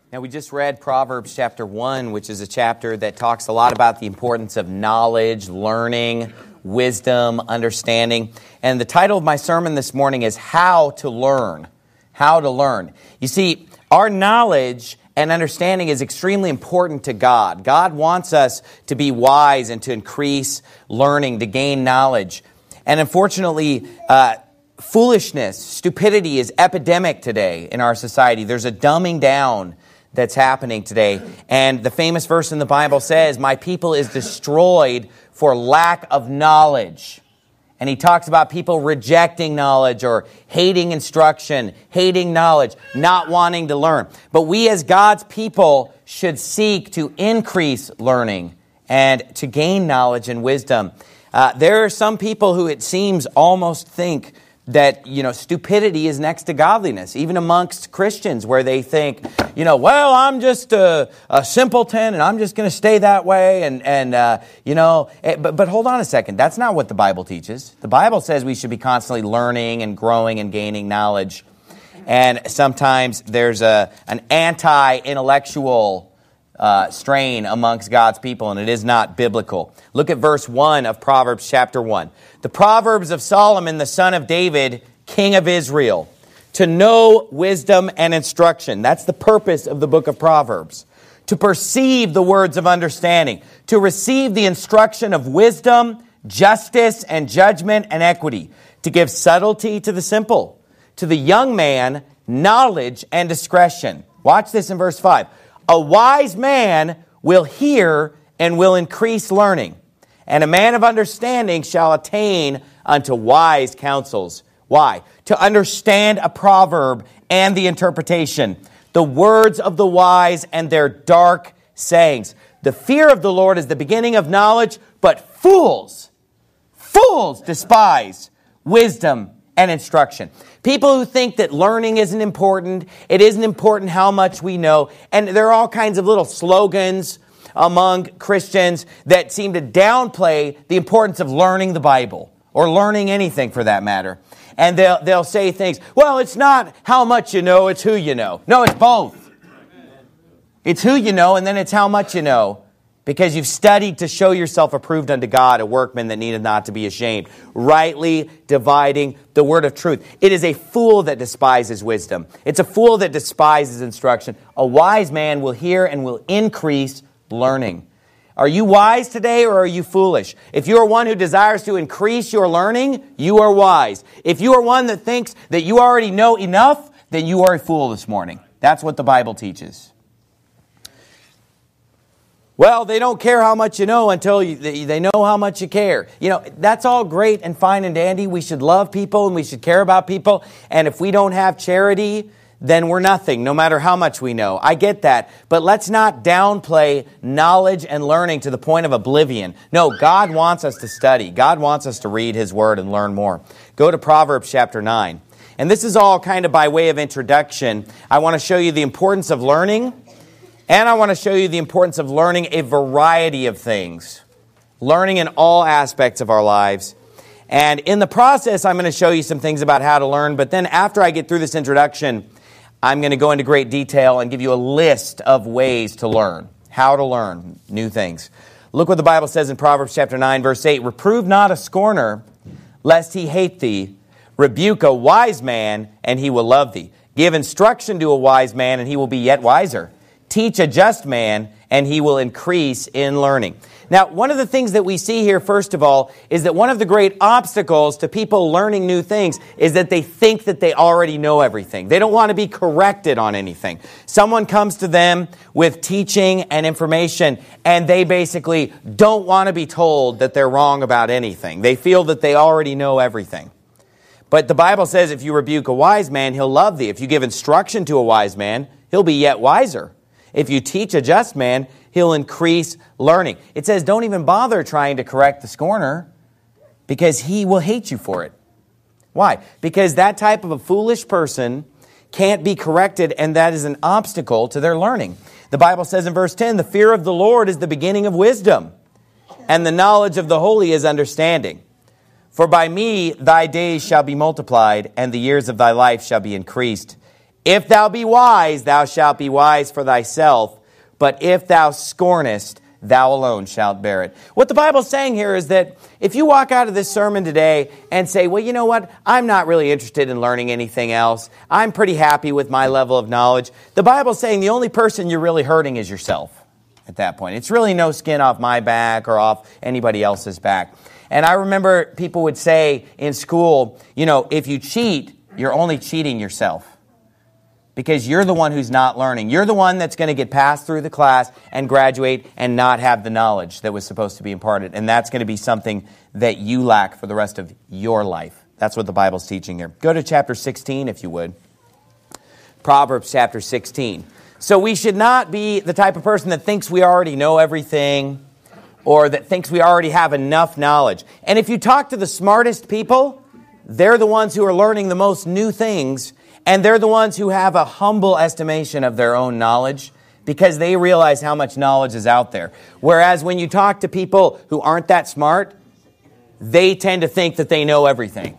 Now, we just read Proverbs chapter 1, which is a chapter that talks a lot about the importance of knowledge, learning, wisdom, understanding. And the title of my sermon this morning is How to Learn. How to learn. You see, our knowledge and understanding is extremely important to God. God wants us to be wise and to increase learning, to gain knowledge. And unfortunately, foolishness, stupidity is epidemic today in our society. There's a dumbing down that's happening today. And the famous verse in the Bible says, "My people is destroyed for lack of knowledge." And he talks about people rejecting knowledge or hating instruction, hating knowledge, not wanting to learn. But we as God's people should seek to increase learning and to gain knowledge and wisdom. There are some people who it seems almost think that, stupidity is next to godliness, even amongst Christians, where they think, well, I'm just a simpleton and I'm just going to stay that way. But hold on a second. That's not what the Bible teaches. The Bible says we should be constantly learning and growing and gaining knowledge. And sometimes there's an anti-intellectual strain amongst God's people, and it is not biblical. Look at verse 1 of Proverbs chapter 1. The Proverbs of Solomon, the son of David, king of Israel, to know wisdom and instruction. That's the purpose of the book of Proverbs. To perceive the words of understanding, to receive the instruction of wisdom, justice, and judgment and equity, to give subtlety to the simple, to the young man, knowledge and discretion. Watch this in verse 5. A wise man will hear and will increase learning, and a man of understanding shall attain unto wise counsels. Why? To understand a proverb and the interpretation, the words of the wise and their dark sayings. The fear of the Lord is the beginning of knowledge, but fools despise wisdom and instruction. People who think that learning isn't important, it isn't important how much we know, and there are all kinds of little slogans among Christians that seem to downplay the importance of learning the Bible, or learning anything for that matter. And they'll say things, well, it's not how much you know, it's who you know. No, it's both. It's who you know, and then it's how much you know. Because you've studied to show yourself approved unto God, a workman that needeth not to be ashamed, rightly dividing the word of truth. It is a fool that despises wisdom. It's a fool that despises instruction. A wise man will hear and will increase learning. Are you wise today or are you foolish? If you are one who desires to increase your learning, you are wise. If you are one that thinks that you already know enough, then you are a fool this morning. That's what the Bible teaches. Well, they don't care how much you know until they know how much you care. That's all great and fine and dandy. We should love people and we should care about people. And if we don't have charity, then we're nothing, no matter how much we know. I get that. But let's not downplay knowledge and learning to the point of oblivion. No, God wants us to study. God wants us to read His Word and learn more. Go to Proverbs chapter 9. And this is all kind of by way of introduction. I want to show you the importance of learning. And I want to show you the importance of learning a variety of things. Learning in all aspects of our lives. And in the process, I'm going to show you some things about how to learn. But then after I get through this introduction, I'm going to go into great detail and give you a list of ways to learn. How to learn new things. Look what the Bible says in Proverbs chapter 9, verse 8. Reprove not a scorner, lest he hate thee. Rebuke a wise man, and he will love thee. Give instruction to a wise man, and he will be yet wiser. Teach a just man, and he will increase in learning. Now, one of the things that we see here, first of all, is that one of the great obstacles to people learning new things is that they think that they already know everything. They don't want to be corrected on anything. Someone comes to them with teaching and information, and they basically don't want to be told that they're wrong about anything. They feel that they already know everything. But the Bible says if you rebuke a wise man, he'll love thee. If you give instruction to a wise man, he'll be yet wiser. If you teach a just man, he'll increase learning. It says don't even bother trying to correct the scorner because he will hate you for it. Why? Because that type of a foolish person can't be corrected, and that is an obstacle to their learning. The Bible says in verse 10, the fear of the Lord is the beginning of wisdom, and the knowledge of the holy is understanding. For by me thy days shall be multiplied, and the years of thy life shall be increased. If thou be wise, thou shalt be wise for thyself. But if thou scornest, thou alone shalt bear it. What the Bible's saying here is that if you walk out of this sermon today and say, well, you know what? I'm not really interested in learning anything else. I'm pretty happy with my level of knowledge. The Bible's saying the only person you're really hurting is yourself at that point. It's really no skin off my back or off anybody else's back. And I remember people would say in school, you know, if you cheat, you're only cheating yourself. Because you're the one who's not learning. You're the one that's going to get passed through the class and graduate and not have the knowledge that was supposed to be imparted. And that's going to be something that you lack for the rest of your life. That's what the Bible's teaching here. Go to chapter 16, if you would. Proverbs chapter 16. So we should not be the type of person that thinks we already know everything or that thinks we already have enough knowledge. And if you talk to the smartest people, they're the ones who are learning the most new things. And they're the ones who have a humble estimation of their own knowledge because they realize how much knowledge is out there. Whereas when you talk to people who aren't that smart, they tend to think that they know everything.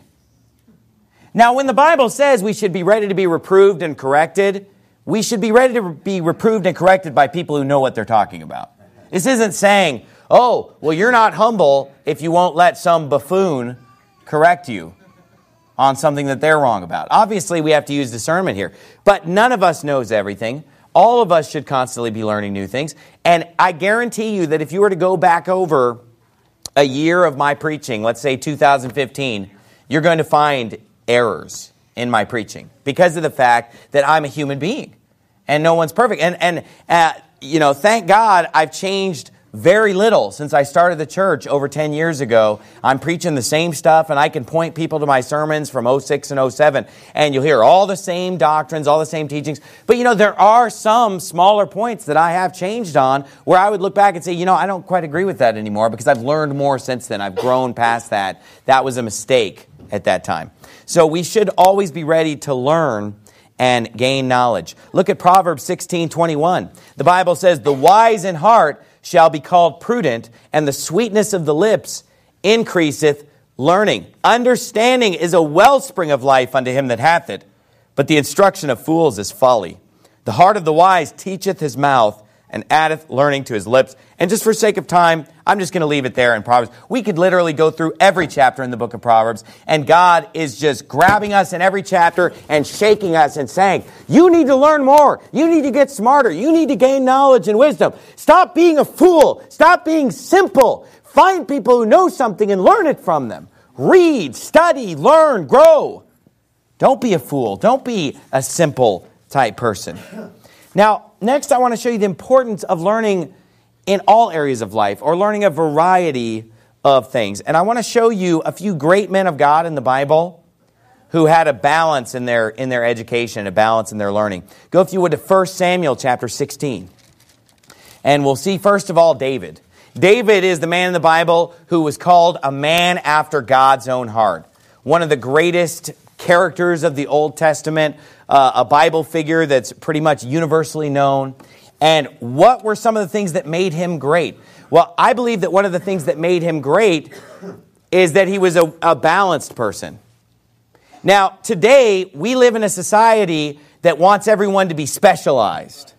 Now, when the Bible says we should be ready to be reproved and corrected, we should be ready to be reproved and corrected by people who know what they're talking about. This isn't saying, oh, well, you're not humble if you won't let some buffoon correct you on something that they're wrong about. Obviously, we have to use discernment here. But none of us knows everything. All of us should constantly be learning new things. And I guarantee you that if you were to go back over a year of my preaching, let's say 2015, you're going to find errors in my preaching because of the fact that I'm a human being and no one's perfect. And thank God I've changed very little since I started the church over 10 years ago. I'm preaching the same stuff, and I can point people to my sermons from 06 and 07, and you'll hear all the same doctrines, all the same teachings. But, there are some smaller points that I have changed on where I would look back and say, I don't quite agree with that anymore because I've learned more since then. I've grown past that. That was a mistake at that time. So we should always be ready to learn and gain knowledge. Look at Proverbs 16:21. The Bible says, the wise in heart shall be called prudent, and the sweetness of the lips increaseth learning. Understanding is a wellspring of life unto him that hath it, but the instruction of fools is folly. The heart of the wise teacheth his mouth, and addeth learning to his lips. And just for sake of time, I'm just going to leave it there in Proverbs. We could literally go through every chapter in the book of Proverbs, and God is just grabbing us in every chapter and shaking us and saying, you need to learn more. You need to get smarter. You need to gain knowledge and wisdom. Stop being a fool. Stop being simple. Find people who know something and learn it from them. Read, study, learn, grow. Don't be a fool. Don't be a simple type person. Now, next I want to show you the importance of learning in all areas of life, or learning a variety of things. And I want to show you a few great men of God in the Bible who had a balance in their education, a balance in their learning. Go, if you would, to 1 Samuel chapter 16. And we'll see, first of all, David. David is the man in the Bible who was called a man after God's own heart. One of the greatest characters of the Old Testament, a Bible figure that's pretty much universally known. And what were some of the things that made him great? Well, I believe that one of the things that made him great is that he was a balanced person. Now, today, we live in a society that wants everyone to be specialized.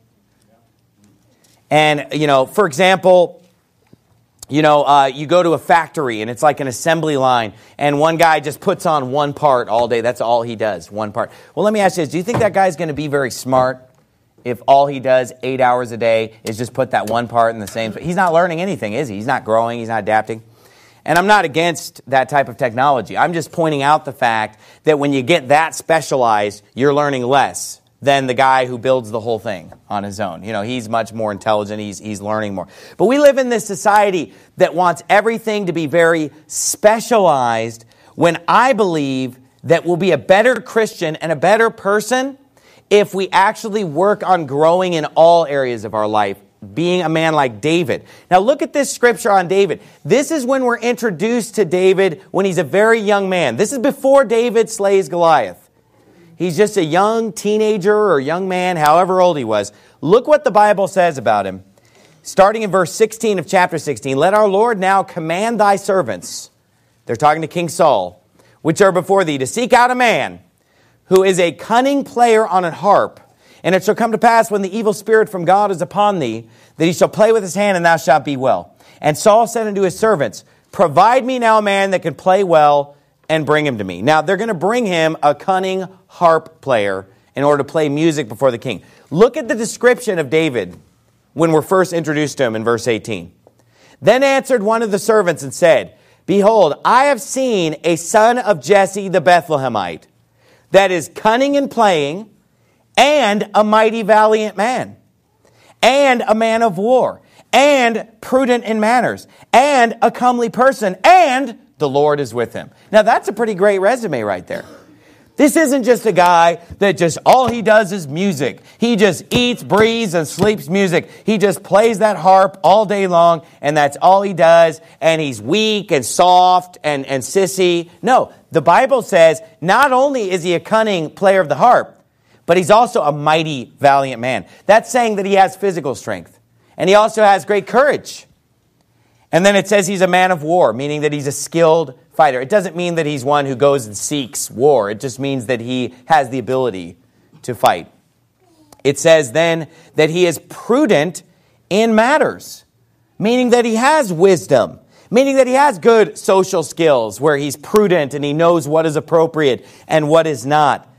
And, for example, you go to a factory and it's like an assembly line, and one guy just puts on one part all day. That's all he does, one part. Well, let me ask you this. Do you think that guy's going to be very smart if all he does 8 hours a day is just put that one part in the same? He's not learning anything, is he? He's not growing. He's not adapting. And I'm not against that type of technology. I'm just pointing out the fact that when you get that specialized, you're learning less than the guy who builds the whole thing on his own. He's much more intelligent. He's learning more. But we live in this society that wants everything to be very specialized, when I believe that we'll be a better Christian and a better person if we actually work on growing in all areas of our life, being a man like David. Now look at this scripture on David. This is when we're introduced to David when he's a very young man. This is before David slays Goliath. He's just a young teenager or young man, however old he was. Look what the Bible says about him. Starting in verse 16 of chapter 16, let our Lord now command thy servants, they're talking to King Saul, which are before thee, to seek out a man who is a cunning player on an harp. And it shall come to pass when the evil spirit from God is upon thee, that he shall play with his hand, and thou shalt be well. And Saul said unto his servants, provide me now a man that can play well, and bring him to me. Now, they're going to bring him a cunning harp player in order to play music before the king. Look at the description of David when we're first introduced to him in verse 18. Then answered one of the servants and said, behold, I have seen a son of Jesse the Bethlehemite, that is cunning in playing, and a mighty valiant man, and a man of war, and prudent in manners, and a comely person, and the Lord is with him. Now that's a pretty great resume right there. This isn't just a guy that just all he does is music. He just eats, breathes, and sleeps music. He just plays that harp all day long, and that's all he does, and he's weak and soft and sissy. No, the Bible says not only is he a cunning player of the harp, but he's also a mighty, valiant man. That's saying that he has physical strength, and he also has great courage. And then it says he's a man of war, meaning that he's a skilled fighter. It doesn't mean that he's one who goes and seeks war. It just means that he has the ability to fight. It says then that he is prudent in matters, meaning that he has wisdom, meaning that he has good social skills where he's prudent and he knows what is appropriate and what is not.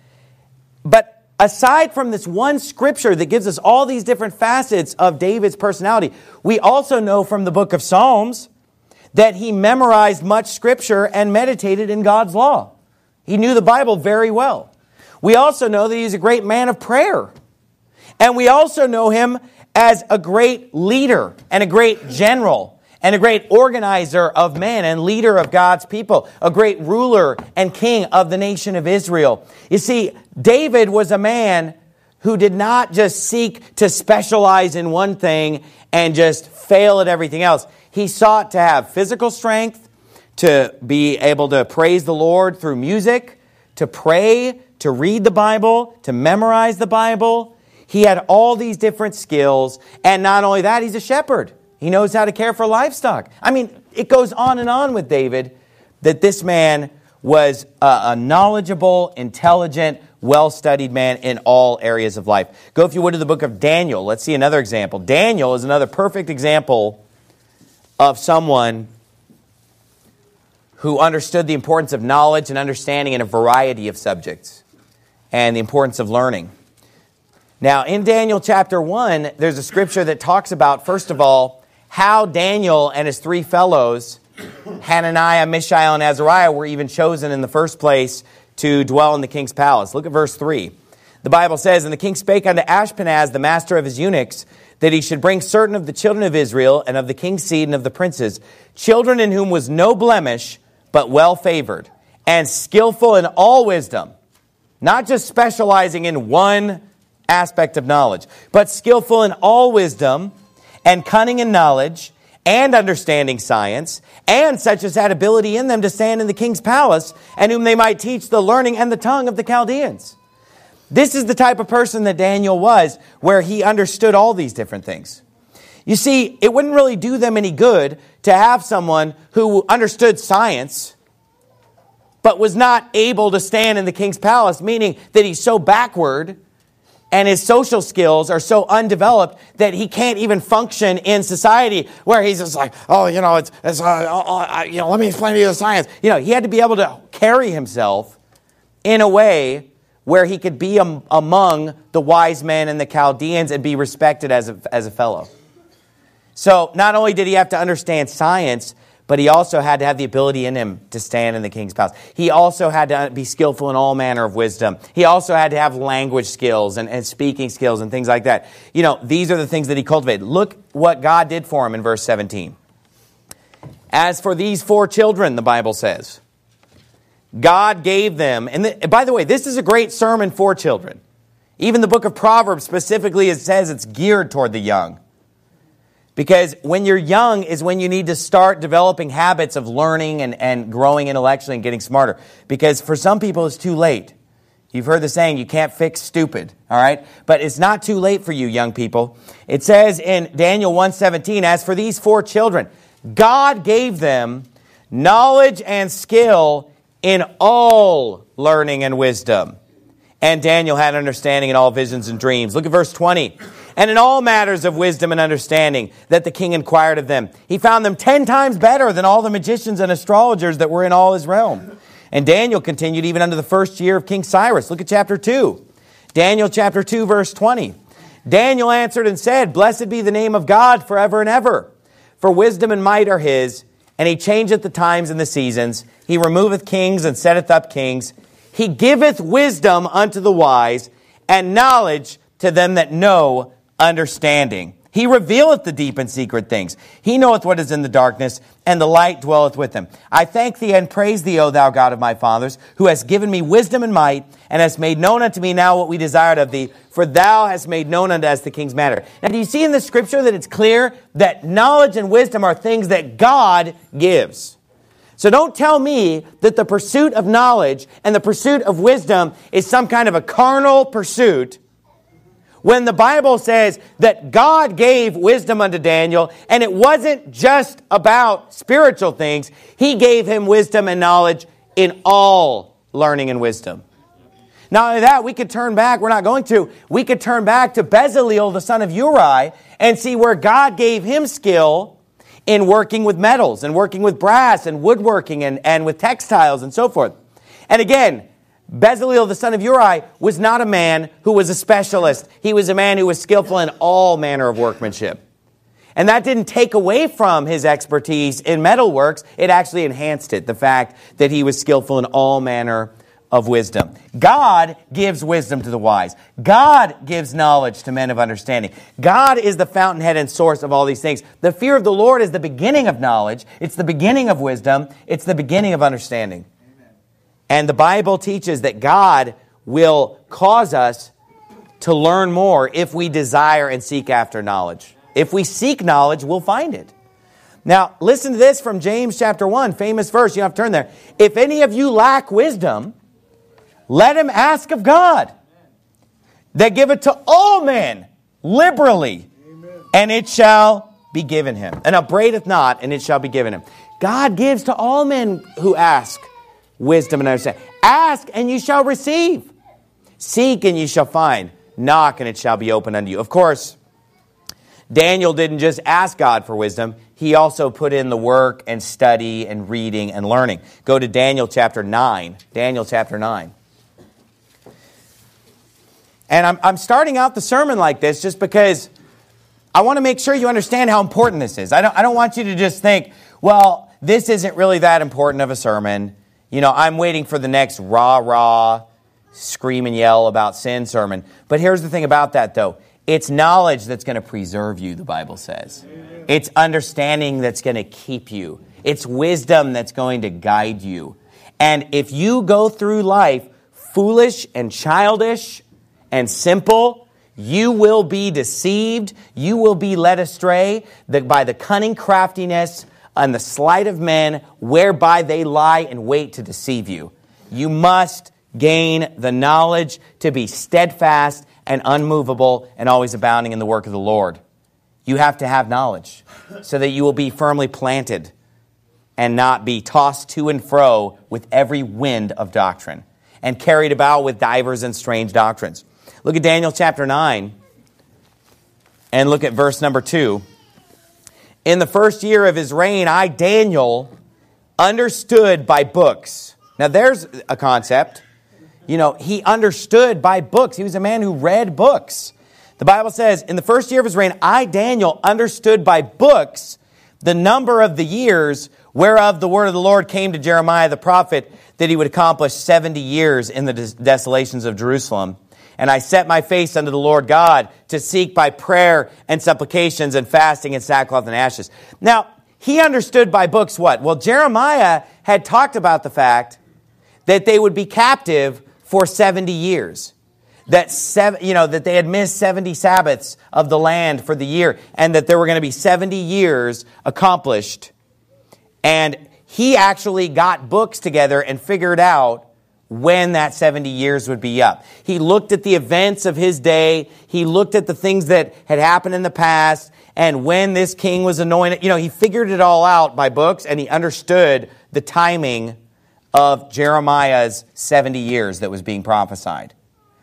But aside from this one scripture that gives us all these different facets of David's personality, we also know from the book of Psalms that he memorized much scripture and meditated in God's law. He knew the Bible very well. We also know that he's a great man of prayer. And we also know him as a great leader and a great general and a great organizer of men and leader of God's people, a great ruler and king of the nation of Israel. You see, David was a man who did not just seek to specialize in one thing and just fail at everything else. He sought to have physical strength, to be able to praise the Lord through music, to pray, to read the Bible, to memorize the Bible. He had all these different skills, and not only that, he's a shepherd. He knows how to care for livestock. I mean, it goes on and on with David that this man was a knowledgeable, intelligent, well-studied man in all areas of life. Go, if you would, to the book of Daniel. Let's see another example. Daniel is another perfect example of someone who understood the importance of knowledge and understanding in a variety of subjects and the importance of learning. Now, in Daniel chapter 1, there's a scripture that talks about, first of all, how Daniel and his three fellows, Hananiah, Mishael, and Azariah, were even chosen in the first place to dwell in the king's palace. Look at verse 3. The Bible says, and the king spake unto Ashpenaz, the master of his eunuchs, that he should bring certain of the children of Israel and of the king's seed and of the princes, children in whom was no blemish, but well favored, and skillful in all wisdom, not just specializing in one aspect of knowledge, but skillful in all wisdom, and cunning in knowledge, and understanding science, and such as had ability in them to stand in the king's palace, and whom they might teach the learning and the tongue of the Chaldeans. This is the type of person that Daniel was, where he understood all these different things. You see, it wouldn't really do them any good to have someone who understood science, but was not able to stand in the king's palace, meaning that he's so backward and his social skills are so undeveloped that he can't even function in society, where he's just like, let me explain to you the science. He had to be able to carry himself in a way where he could be among the wise men and the Chaldeans and be respected as a fellow. So not only did he have to understand science, but he also had to have the ability in him to stand in the king's palace. He also had to be skillful in all manner of wisdom. He also had to have language skills and speaking skills and things like that. These are the things that he cultivated. Look what God did for him in verse 17. As for these 4 children, the Bible says, God gave them, and by the way, this is a great sermon for children. Even the book of Proverbs specifically, it says it's geared toward the young. Because when you're young is when you need to start developing habits of learning and growing intellectually and getting smarter. Because for some people, it's too late. You've heard the saying, you can't fix stupid, all right? But it's not too late for you, young people. It says in Daniel 1:17, as for these 4 children, God gave them knowledge and skill in all learning and wisdom. And Daniel had understanding in all visions and dreams. Look at verse 20. And in all matters of wisdom and understanding that the king inquired of them, he found them 10 times better than all the magicians and astrologers that were in all his realm. And Daniel continued even unto the first year of King Cyrus. Look at chapter 2. Daniel chapter 2, verse 20. Daniel answered and said, Blessed be the name of God forever and ever. For wisdom and might are his, and he changeth the times and the seasons. He removeth kings and setteth up kings. He giveth wisdom unto the wise, and knowledge to them that know understanding. He revealeth the deep and secret things. He knoweth what is in the darkness, and the light dwelleth with him. I thank thee and praise thee, O thou God of my fathers, who hast given me wisdom and might, and hast made known unto me now what we desired of thee, for thou hast made known unto us the king's matter. Now, do you see in the scripture that it's clear that knowledge and wisdom are things that God gives? So don't tell me that the pursuit of knowledge and the pursuit of wisdom is some kind of a carnal pursuit, when the Bible says that God gave wisdom unto Daniel, and it wasn't just about spiritual things. He gave him wisdom and knowledge in all learning and wisdom. Not only that, we could turn back, we're not going to, we could turn back to Bezaleel, the son of Uri, and see where God gave him skill in working with metals and working with brass and woodworking and with textiles and so forth. And again, Bezaleel, the son of Uri, was not a man who was a specialist. He was a man who was skillful in all manner of workmanship. And that didn't take away from his expertise in metalworks. It actually enhanced it, the fact that he was skillful in all manner of wisdom. God gives wisdom to the wise. God gives knowledge to men of understanding. God is the fountainhead and source of all these things. The fear of the Lord is the beginning of knowledge. It's the beginning of wisdom. It's the beginning of understanding. Amen. And the Bible teaches that God will cause us to learn more if we desire and seek after knowledge. If we seek knowledge, we'll find it. Now, listen to this from James chapter 1, famous verse. You don't have to turn there. If any of you lack wisdom, let him ask of God, that giveth to all men liberally, and it shall be given him. And upbraideth not, and it shall be given him. God gives to all men who ask wisdom and understanding. Ask, and you shall receive. Seek, and you shall find. Knock, and it shall be opened unto you. Of course, Daniel didn't just ask God for wisdom. He also put in the work and study and reading and learning. Go to Daniel chapter 9. Daniel chapter 9. And I'm starting out the sermon like this just because I want to make sure you understand how important this is. I don't want you to just think, well, this isn't really that important of a sermon. You know, I'm waiting for the next rah-rah, scream and yell about sin sermon. But here's the thing about that, though. It's knowledge that's going to preserve you, the Bible says. It's understanding that's going to keep you. It's wisdom that's going to guide you. And if you go through life foolish and childish and simple, you will be deceived. You will be led astray by the cunning craftiness and the sleight of men whereby they lie in wait to deceive you. You must gain the knowledge to be steadfast and unmovable and always abounding in the work of the Lord. You have to have knowledge so that you will be firmly planted and not be tossed to and fro with every wind of doctrine and carried about with divers and strange doctrines. Look at Daniel chapter 9 and look at verse number 2. In the first year of his reign, I, Daniel, understood by books. Now there's a concept. You know, he understood by books. He was a man who read books. The Bible says, in the first year of his reign, I, Daniel, understood by books the number of the years whereof the word of the Lord came to Jeremiah the prophet, that he would accomplish 70 years in the desolations of Jerusalem. And I set my face unto the Lord God to seek by prayer and supplications and fasting and sackcloth and ashes. Now, he understood by books what? Well, Jeremiah had talked about the fact that they would be captive for 70 years. That they had missed 70 Sabbaths of the land for the year, and that there were going to be 70 years accomplished. And he actually got books together and figured out when that 70 years would be up. He looked at the events of his day. He looked at the things that had happened in the past, and when this king was anointed. He figured it all out by books, and he understood the timing of Jeremiah's 70 years that was being prophesied.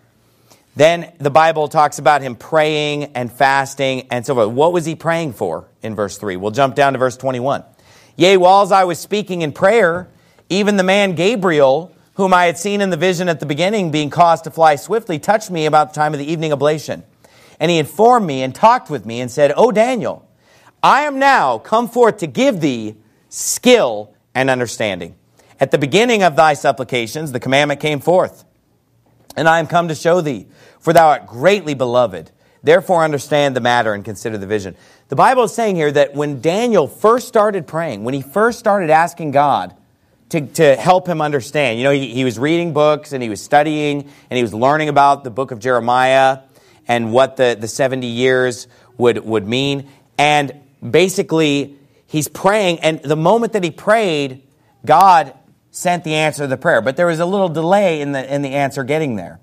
Then the Bible talks about him praying and fasting and so forth. What was he praying for in verse 3? We'll jump down to verse 21. Yea, whiles I was speaking in prayer, even the man Gabriel, whom I had seen in the vision at the beginning, being caused to fly swiftly, touched me about the time of the evening oblation. And he informed me and talked with me and said, O Daniel, I am now come forth to give thee skill and understanding. At the beginning of thy supplications, the commandment came forth. And I am come to show thee, for thou art greatly beloved. Therefore understand the matter and consider the vision. The Bible is saying here that when Daniel first started praying, when he first started asking God to help him understand, he was reading books and he was studying and he was learning about the book of Jeremiah and what the 70 years would mean. And basically, he's praying, and the moment that he prayed, God sent the answer to the prayer. But there was a little delay in the answer getting there.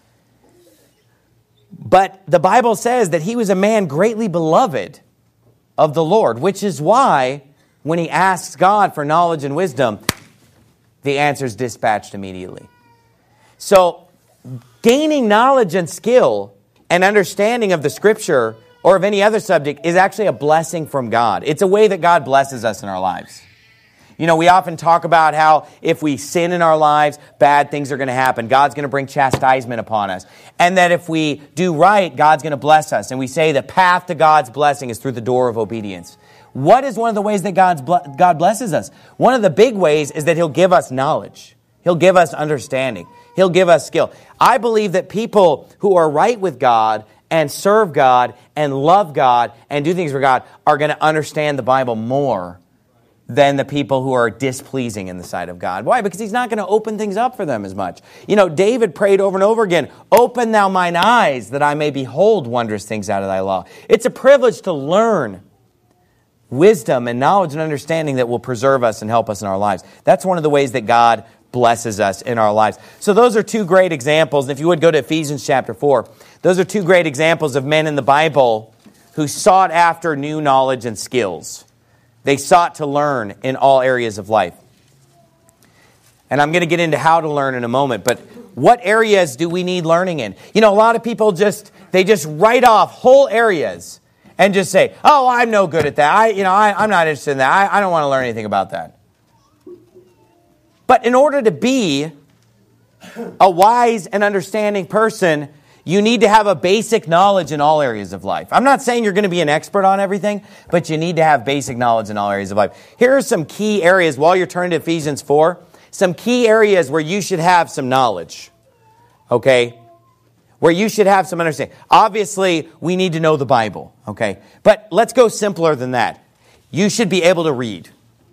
But the Bible says that he was a man greatly beloved of the Lord, which is why when he asks God for knowledge and wisdom, the answer is dispatched immediately. So gaining knowledge and skill and understanding of the Scripture or of any other subject is actually a blessing from God. It's a way that God blesses us in our lives. We often talk about how if we sin in our lives, bad things are going to happen. God's going to bring chastisement upon us. And that if we do right, God's going to bless us. And we say the path to God's blessing is through the door of obedience. What is one of the ways that God blesses us? One of the big ways is that He'll give us knowledge. He'll give us understanding. He'll give us skill. I believe that people who are right with God and serve God and love God and do things for God are going to understand the Bible more than the people who are displeasing in the sight of God. Why? Because He's not going to open things up for them as much. David prayed over and over again, open thou mine eyes that I may behold wondrous things out of thy law. It's a privilege to learn wisdom and knowledge and understanding that will preserve us and help us in our lives. That's one of the ways that God blesses us in our lives. So those are two great examples. And if you would go to Ephesians chapter 4, those are two great examples of men in the Bible who sought after new knowledge and skills. They sought to learn in all areas of life. And I'm going to get into how to learn in a moment, but what areas do we need learning in? A lot of people just write off whole areas and just say, oh, I'm no good at that. I'm not interested in that. I don't want to learn anything about that. But in order to be a wise and understanding person, you need to have a basic knowledge in all areas of life. I'm not saying you're going to be an expert on everything, but you need to have basic knowledge in all areas of life. Here are some key areas, while you're turning to Ephesians 4, some key areas where you should have some knowledge, okay? Where you should have some understanding. Obviously, we need to know the Bible, okay? But let's go simpler than that. You should be able to read.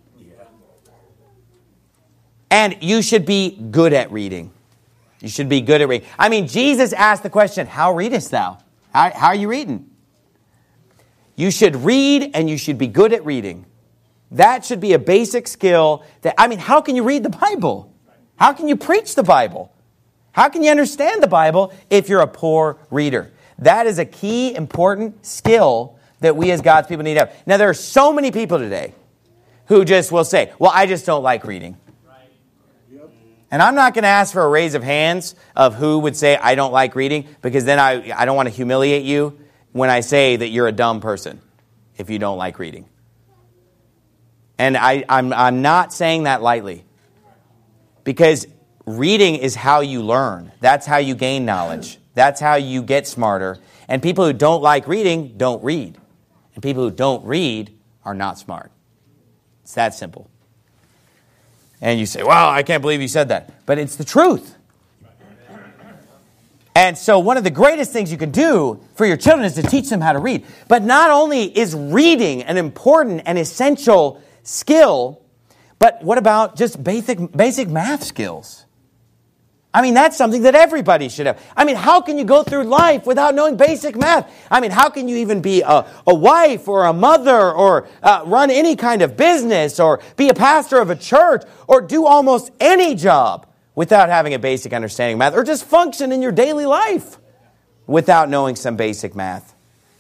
And you should be good at reading. You should be good at reading. Jesus asked the question, how readest thou? How are you reading? You should read and you should be good at reading. That should be a basic skill. How can you read the Bible? How can you preach the Bible? How can you understand the Bible if you're a poor reader? That is a key, important skill that we as God's people need to have. Now, there are so many people today who just will say, well, I just don't like reading. And I'm not going to ask for a raise of hands of who would say, I don't like reading, because then I don't want to humiliate you when I say that you're a dumb person if you don't like reading. And I'm not saying that lightly, because reading is how you learn. That's how you gain knowledge. That's how you get smarter. And people who don't like reading don't read. And people who don't read are not smart. It's that simple. And you say, well, I can't believe you said that. But it's the truth. And so one of the greatest things you can do for your children is to teach them how to read. But not only is reading an important and essential skill, but what about just basic math skills? That's something that everybody should have. How can you go through life without knowing basic math? How can you even be a wife or a mother or run any kind of business or be a pastor of a church or do almost any job without having a basic understanding of math, or just function in your daily life without knowing some basic math?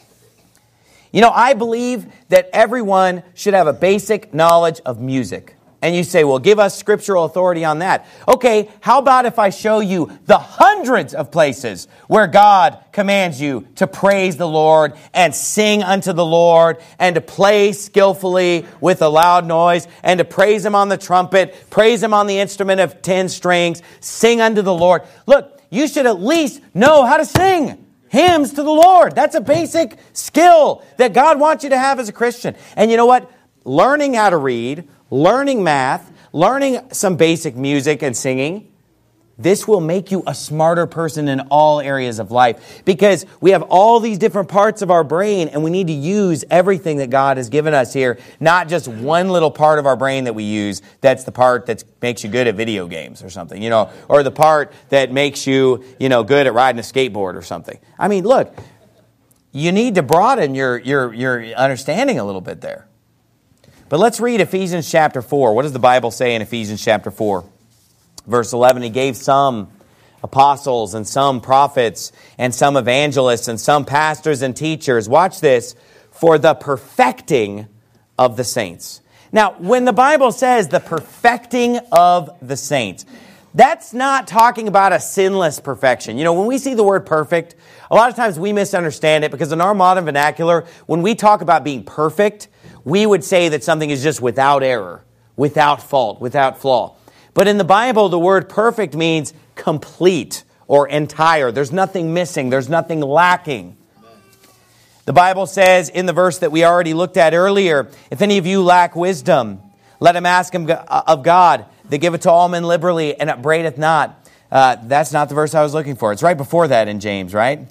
I believe that everyone should have a basic knowledge of music. And you say, well, give us scriptural authority on that. Okay, how about if I show you the hundreds of places where God commands you to praise the Lord and sing unto the Lord and to play skillfully with a loud noise and to praise Him on the trumpet, praise Him on the instrument of 10 strings, sing unto the Lord. Look, you should at least know how to sing hymns to the Lord. That's a basic skill that God wants you to have as a Christian. And you know what? Learning how to read, learning math, learning some basic music and singing, this will make you a smarter person in all areas of life, because we have all these different parts of our brain and we need to use everything that God has given us here, not just one little part of our brain that we use. That's the part that makes you good at video games or something, or the part that makes you, good at riding a skateboard or something. I mean, look, you need to broaden your understanding a little bit there. But let's read Ephesians chapter 4. What does the Bible say in Ephesians chapter 4? Verse 11, He gave some apostles and some prophets and some evangelists and some pastors and teachers. Watch this. For the perfecting of the saints. Now, when the Bible says the perfecting of the saints, that's not talking about a sinless perfection. When we see the word perfect, a lot of times we misunderstand it, because in our modern vernacular, when we talk about being perfect, we would say that something is just without error, without fault, without flaw. But in the Bible, the word perfect means complete or entire. There's nothing missing. There's nothing lacking. The Bible says in the verse that we already looked at earlier, if any of you lack wisdom, let him ask him of God, that giveth to all men liberally and upbraideth not. That's not the verse I was looking for. It's right before that in James, right?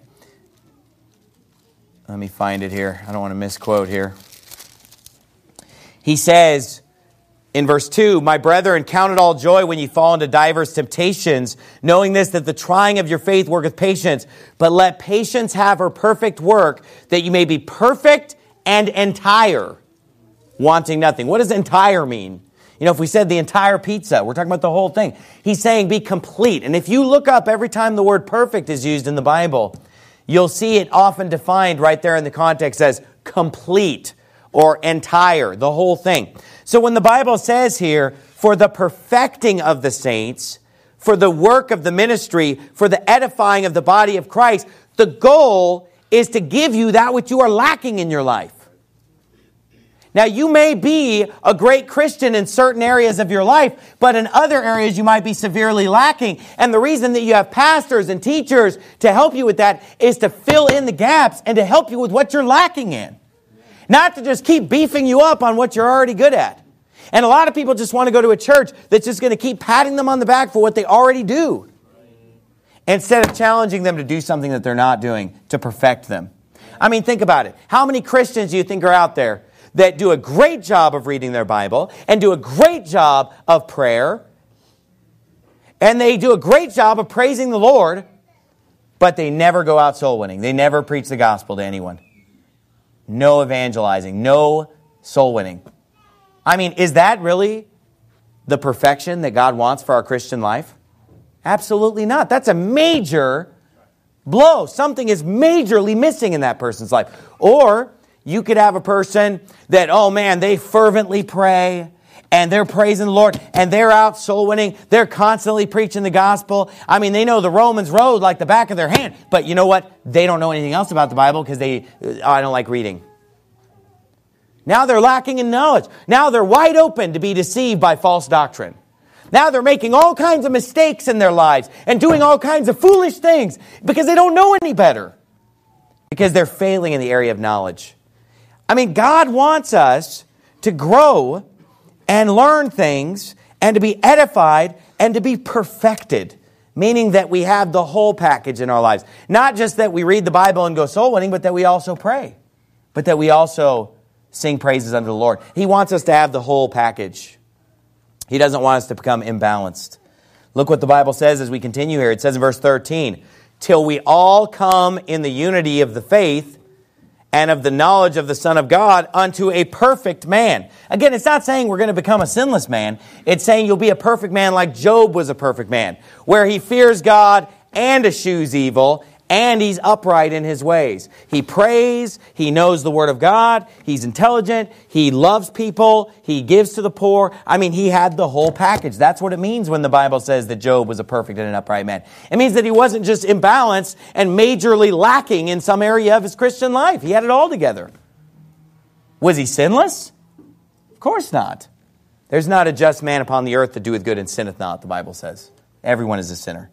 Let me find it here. I don't want to misquote here. He says in verse 2, My brethren, count it all joy when ye fall into divers temptations, knowing this, that the trying of your faith worketh patience. But let patience have her perfect work, that you may be perfect and entire, wanting nothing. What does entire mean? If we said the entire pizza, we're talking about the whole thing. He's saying be complete. And if you look up every time the word perfect is used in the Bible, you'll see it often defined right there in the context as complete or entire, the whole thing. So when the Bible says here, for the perfecting of the saints, for the work of the ministry, for the edifying of the body of Christ, the goal is to give you that which you are lacking in your life. Now, you may be a great Christian in certain areas of your life, but in other areas you might be severely lacking. And the reason that you have pastors and teachers to help you with that is to fill in the gaps and to help you with what you're lacking in. Not to just keep beefing you up on what you're already good at. And a lot of people just want to go to a church that's just going to keep patting them on the back for what they already do, instead of challenging them to do something that they're not doing, to perfect them. I mean, think about it. How many Christians do you think are out there that do a great job of reading their Bible and do a great job of prayer, and they do a great job of praising the Lord, but they never go out soul winning? They never preach the gospel to anyone. No evangelizing, no soul winning. I mean, is that really the perfection that God wants for our Christian life? Absolutely not. That's a major blow. Something is majorly missing in that person's life. Or you could have a person that, oh man, they fervently pray and they're praising the Lord and they're out soul winning. They're constantly preaching the gospel. I mean, they know the Romans road like the back of their hand. But you know what? They don't know anything else about the Bible because I don't like reading. Now they're lacking in knowledge. Now they're wide open to be deceived by false doctrine. Now they're making all kinds of mistakes in their lives and doing all kinds of foolish things because they don't know any better. Because they're failing in the area of knowledge. I mean, God wants us to grow and learn things and to be edified and to be perfected. Meaning that we have the whole package in our lives. Not just that we read the Bible and go soul winning, but that we also pray. But that we also sing praises unto the Lord. He wants us to have the whole package. He doesn't want us to become imbalanced. Look what the Bible says as we continue here. It says in verse 13, till we all come in the unity of the faith and of the knowledge of the Son of God unto a perfect man. Again, it's not saying we're going to become a sinless man. It's saying you'll be a perfect man like Job was a perfect man, where he fears God and eschews evil and he's upright in his ways. He prays, he knows the Word of God, he's intelligent, he loves people, he gives to the poor. I mean, he had the whole package. That's what it means when the Bible says that Job was a perfect and an upright man. It means that he wasn't just imbalanced and majorly lacking in some area of his Christian life. He had it all together. Was he sinless? Of course not. There's not a just man upon the earth that doeth good and sinneth not, the Bible says. Everyone is a sinner.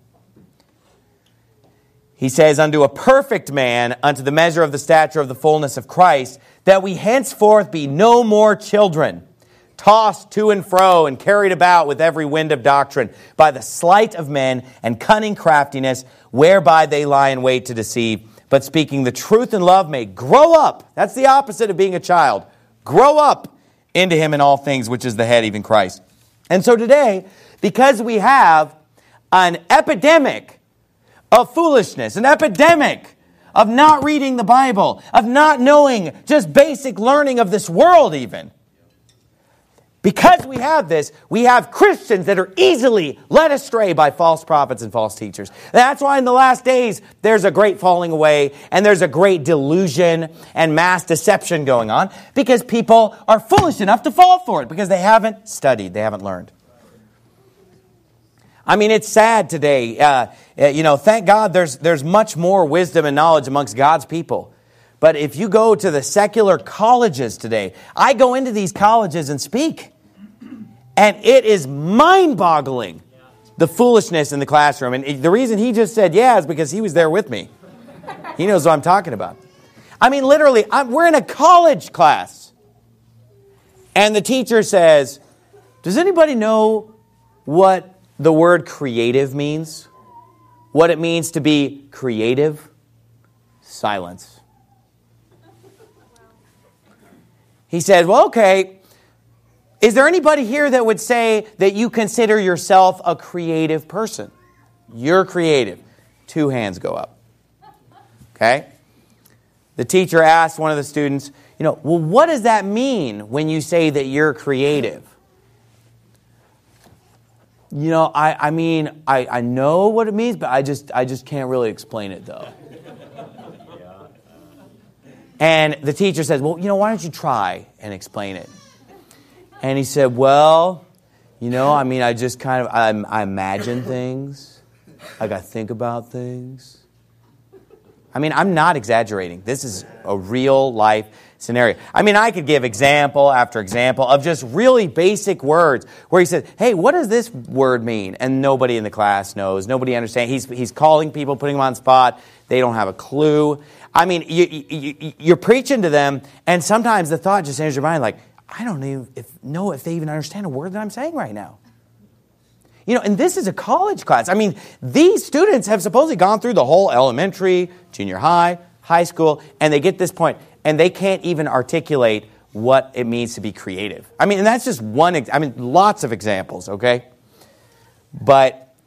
He says, unto a perfect man, unto the measure of the stature of the fullness of Christ, that we henceforth be no more children, tossed to and fro and carried about with every wind of doctrine, by the sleight of men and cunning craftiness, whereby they lie in wait to deceive. But speaking the truth in love may grow up. That's the opposite of being a child. Grow up into him in all things, which is the head, even Christ. And so today, because we have an epidemic of foolishness, an epidemic of not reading the Bible, of not knowing just basic learning of this world even. Because we have this, we have Christians that are easily led astray by false prophets and false teachers. That's why in the last days, there's a great falling away, and there's a great delusion and mass deception going on, because people are foolish enough to fall for it, because they haven't studied, they haven't learned. I mean, it's sad today. Thank God there's much more wisdom and knowledge amongst God's people. But if you go to the secular colleges today, I go into these colleges and speak. And it is mind-boggling, the foolishness in the classroom. And the reason he just said yeah is because he was there with me. He knows what I'm talking about. I mean, literally, we're in a college class. And the teacher says, does anybody know what the word creative means? What it means to be creative? Silence. He said, well, okay, is there anybody here that would say that you consider yourself a creative person? You're creative. 2 hands go up. Okay? The teacher asked one of the students, well, what does that mean when you say that you're creative? I know what it means, but I just can't really explain it, though. And the teacher says, well, why don't you try and explain it? And he said, well, I just kind of, I imagine things. I got to think about things. I'm not exaggerating. This is a real life scenario. I could give example after example of just really basic words where he said, hey, what does this word mean? And nobody in the class knows. Nobody understands. He's calling people, putting them on the spot. They don't have a clue. You're preaching to them, and sometimes the thought just enters your mind like, I don't even know if they even understand a word that I'm saying right now. And this is a college class. These students have supposedly gone through the whole elementary, junior high, high school, and they get this point, and they can't even articulate what it means to be creative. And that's just one, lots of examples, okay? But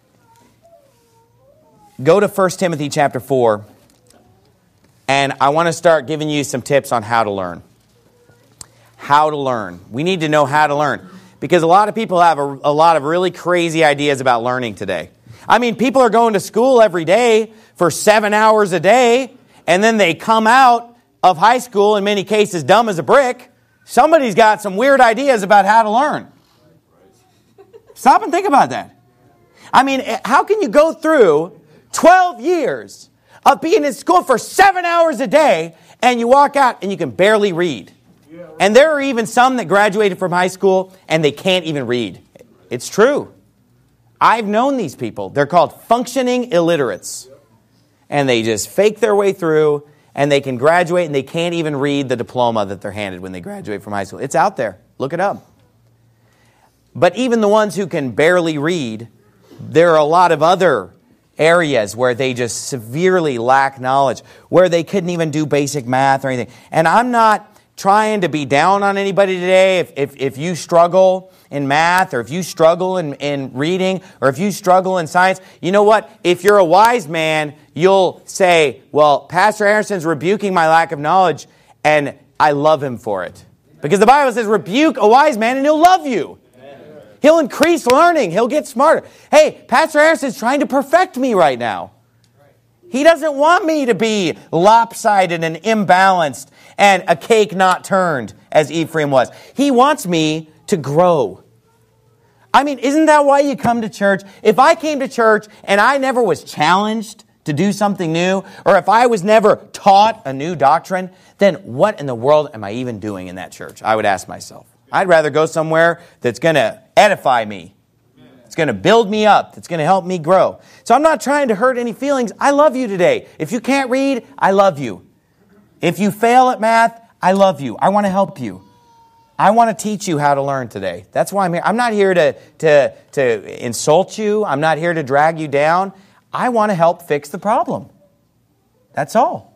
go to 1 Timothy chapter 4, and I want to start giving you some tips on how to learn. How to learn. We need to know how to learn. Because a lot of people have a lot of really crazy ideas about learning today. People are going to school every day for 7 hours a day, and then they come out of high school, in many cases, dumb as a brick. Somebody's got some weird ideas about how to learn. Stop and think about that. How can you go through 12 years of being in school for 7 hours a day, and you walk out and you can barely read? And there are even some that graduated from high school and they can't even read. It's true. I've known these people. They're called functioning illiterates. And they just fake their way through, and they can graduate and they can't even read the diploma that they're handed when they graduate from high school. It's out there. Look it up. But even the ones who can barely read, there are a lot of other areas where they just severely lack knowledge, where they couldn't even do basic math or anything. And I'm not trying to be down on anybody today. If you struggle in math, or if you struggle in reading, or if you struggle in science, you know what? If you're a wise man, you'll say, well, Pastor Harrison's rebuking my lack of knowledge, and I love him for it. Because the Bible says, rebuke a wise man and he'll love you. He'll increase learning. He'll get smarter. Hey, Pastor Harrison's trying to perfect me right now. He doesn't want me to be lopsided and imbalanced and a cake not turned, as Ephraim was. He wants me to grow. I mean, isn't that why you come to church? If I came to church and I never was challenged to do something new, or if I was never taught a new doctrine, then what in the world am I even doing in that church? I would ask myself. I'd rather go somewhere that's going to edify me. It's going to build me up. It's going to help me grow. So I'm not trying to hurt any feelings. I love you today. If you can't read, I love you. If you fail at math, I love you. I want to help you. I want to teach you how to learn today. That's why I'm here. I'm not here to insult you. I'm not here to drag you down. I want to help fix the problem. That's all.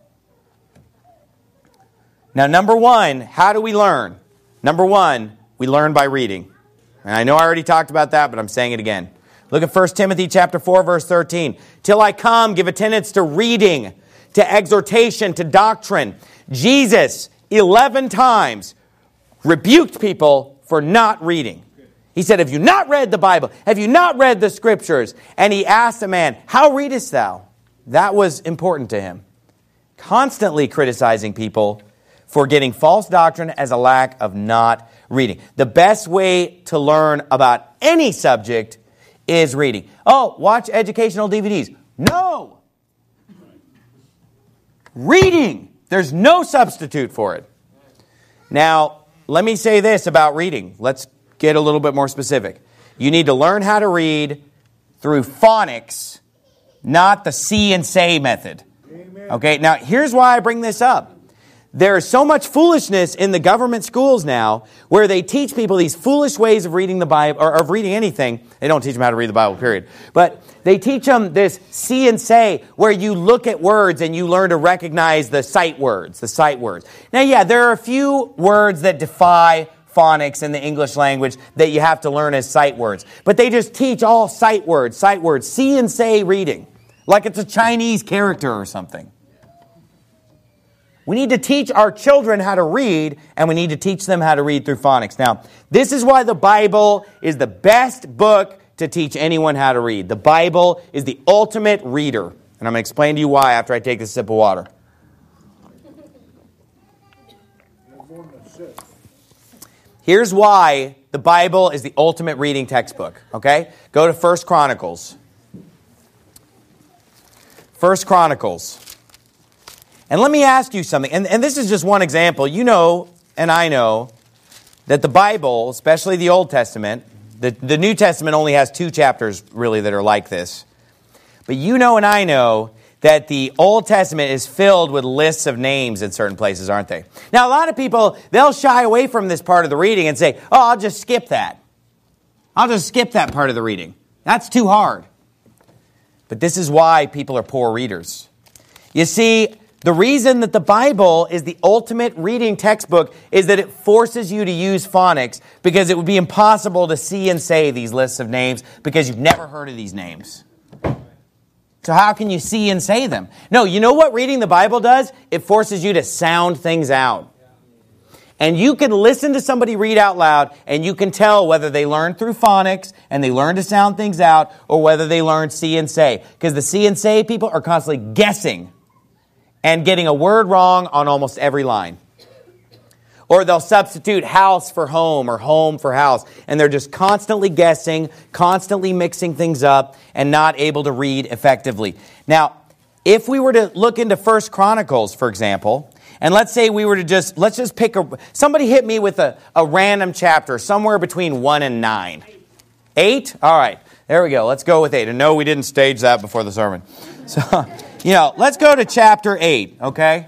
Now, number one, how do we learn? Number one, we learn by reading. And I know I already talked about that, but I'm saying it again. Look at 1 Timothy chapter 4, verse 13. Till I come, give attendance to reading, to exhortation, to doctrine. Jesus, 11 times, rebuked people for not reading. He said, have you not read the Bible? Have you not read the Scriptures? And he asked a man, how readest thou? That was important to him. Constantly criticizing people for getting false doctrine as a lack of not reading. The best way to learn about any subject is reading. Oh, watch educational DVDs. No! Reading. There's no substitute for it. Now, let me say this about reading. Let's get a little bit more specific. You need to learn how to read through phonics, not the see and say method. Amen. Okay, now here's why I bring this up. There is so much foolishness in the government schools now where they teach people these foolish ways of reading the Bible, or of reading anything. They don't teach them how to read the Bible, period. But they teach them this see and say where you look at words and you learn to recognize the sight words, Now, yeah, there are a few words that defy phonics in the English language that you have to learn as sight words. But they just teach all sight words, see and say reading, like it's a Chinese character or something. We need to teach our children how to read, and we need to teach them how to read through phonics. Now, this is why the Bible is the best book to teach anyone how to read. The Bible is the ultimate reader. And I'm going to explain to you why after I take this sip of water. Here's why the Bible is the ultimate reading textbook. Okay? Go to 1 Chronicles. 1 Chronicles. And let me ask you something, and this is just one example. You know, and I know, that the Bible, especially the Old Testament, the New Testament only has 2 chapters, really, that are like this. But you know and I know that the Old Testament is filled with lists of names in certain places, aren't they? Now, a lot of people, they'll shy away from this part of the reading and say, oh, I'll just skip that. I'll just skip that part of the reading. That's too hard. But this is why people are poor readers. You see, the reason that the Bible is the ultimate reading textbook is that it forces you to use phonics because it would be impossible to see and say these lists of names because you've never heard of these names. So how can you see and say them? No, you know what reading the Bible does? It forces you to sound things out. And you can listen to somebody read out loud and you can tell whether they learned through phonics and they learned to sound things out or whether they learned see and say. Because the see and say people are constantly guessing and getting a word wrong on almost every line. Or they'll substitute house for home or home for house. And they're just constantly guessing, constantly mixing things up, and not able to read effectively. Now, if we were to look into 1 Chronicles, for example, and let's say we were to let's just pick somebody hit me with a random chapter, somewhere between 1 and 9. 8? All right, there we go. Let's go with 8. And no, we didn't stage that before the sermon. So... let's go to chapter 8, okay?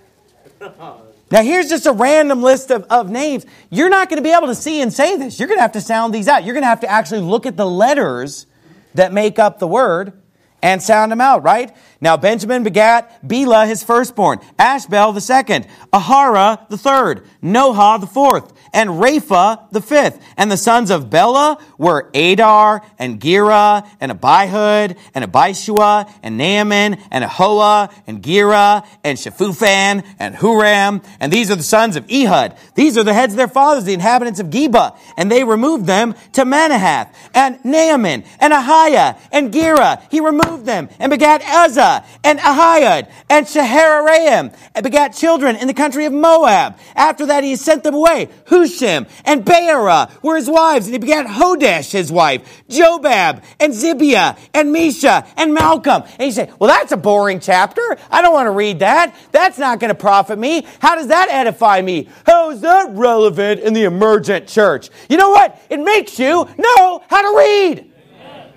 Now, here's just a random list of names. You're not going to be able to see and say this. You're going to have to sound these out. You're going to have to actually look at the letters that make up the word and sound them out, right? Now, Benjamin begat Bela, his firstborn, Ashbel the second, Ahara the third, Noha the fourth, and Rapha the fifth. And the sons of Bela were Adar, and Gera, and Abihud, and Abishua, and Naaman, and Ahoa, and Gera, and Shephupan, and Huram. And these are the sons of Ehud. These are the heads of their fathers, the inhabitants of Geba. And they removed them to Manahath, and Naaman, and Ahiah, and Gera. He removed removed them and begat Uzzah and Ahiad and Shaharaim and begat children in the country of Moab. After that he sent them away. Hushim and Beerah were his wives, and he begat Hodesh his wife, Jobab and Zibiah and Mesha and Malcolm. And you say, well, that's a boring chapter. I don't want to read that. That's not going to profit me. How does that edify me? How is that relevant in the emergent church? You know what? It makes you know how to read. Amen.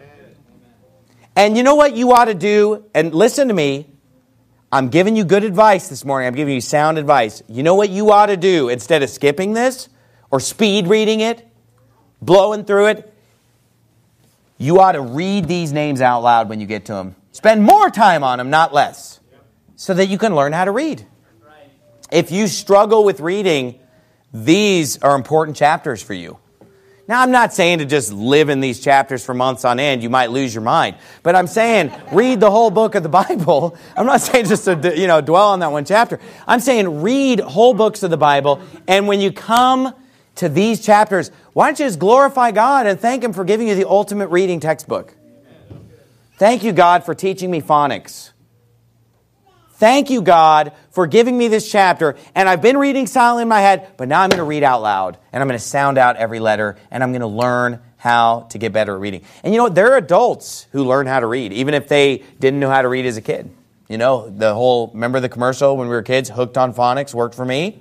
And you know what you ought to do? And listen to me. I'm giving you good advice this morning. I'm giving you sound advice. You know what you ought to do instead of skipping this or speed reading it, blowing through it? You ought to read these names out loud when you get to them. Spend more time on them, not less, so that you can learn how to read. If you struggle with reading, these are important chapters for you. Now, I'm not saying to just live in these chapters for months on end. You might lose your mind. But I'm saying read the whole book of the Bible. I'm not saying just to dwell on that one chapter. I'm saying read whole books of the Bible. And when you come to these chapters, why don't you just glorify God and thank Him for giving you the ultimate reading textbook? Thank you, God, for teaching me phonics. Thank you, God, for giving me this chapter. And I've been reading silently in my head, but now I'm going to read out loud. And I'm going to sound out every letter. And I'm going to learn how to get better at reading. And you know what? There are adults who learn how to read, even if they didn't know how to read as a kid. You know, remember the commercial when we were kids? Hooked on Phonics worked for me?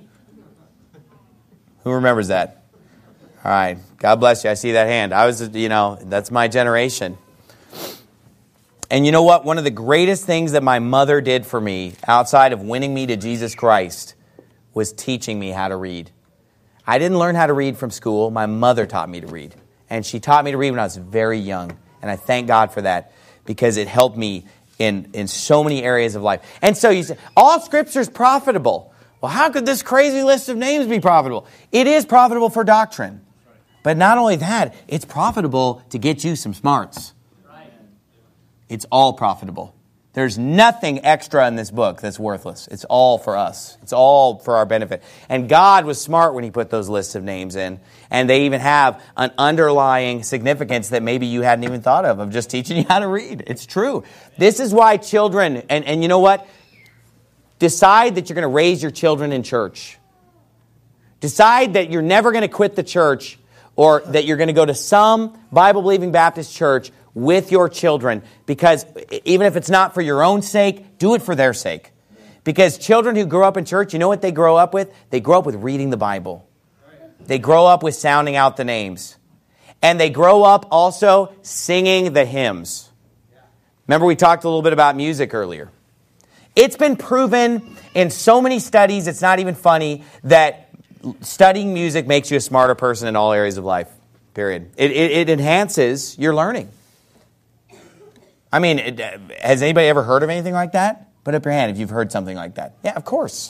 Who remembers that? All right. God bless you. I see that hand. That's my generation. And you know what? One of the greatest things that my mother did for me, outside of winning me to Jesus Christ, was teaching me how to read. I didn't learn how to read from school. My mother taught me to read. And she taught me to read when I was very young. And I thank God for that, because it helped me in so many areas of life. And so you say, all Scripture is profitable. Well, how could this crazy list of names be profitable? It is profitable for doctrine. But not only that, it's profitable to get you some smarts. It's all profitable. There's nothing extra in this book that's worthless. It's all for us. It's all for our benefit. And God was smart when He put those lists of names in. And they even have an underlying significance that maybe you hadn't even thought of just teaching you how to read. It's true. This is why children, and you know what? Decide that you're going to raise your children in church. Decide that you're never going to quit the church, or that you're going to go to some Bible-believing Baptist church with your children, because even if it's not for your own sake, do it for their sake. Because children who grow up in church, you know what they grow up with? They grow up with reading the Bible. They grow up with sounding out the names. And they grow up also singing the hymns. Remember, we talked a little bit about music earlier. It's been proven in so many studies, it's not even funny, that studying music makes you a smarter person in all areas of life, period. It enhances your learning. I mean, has anybody ever heard of anything like that? Put up your hand if you've heard something like that. Yeah, of course.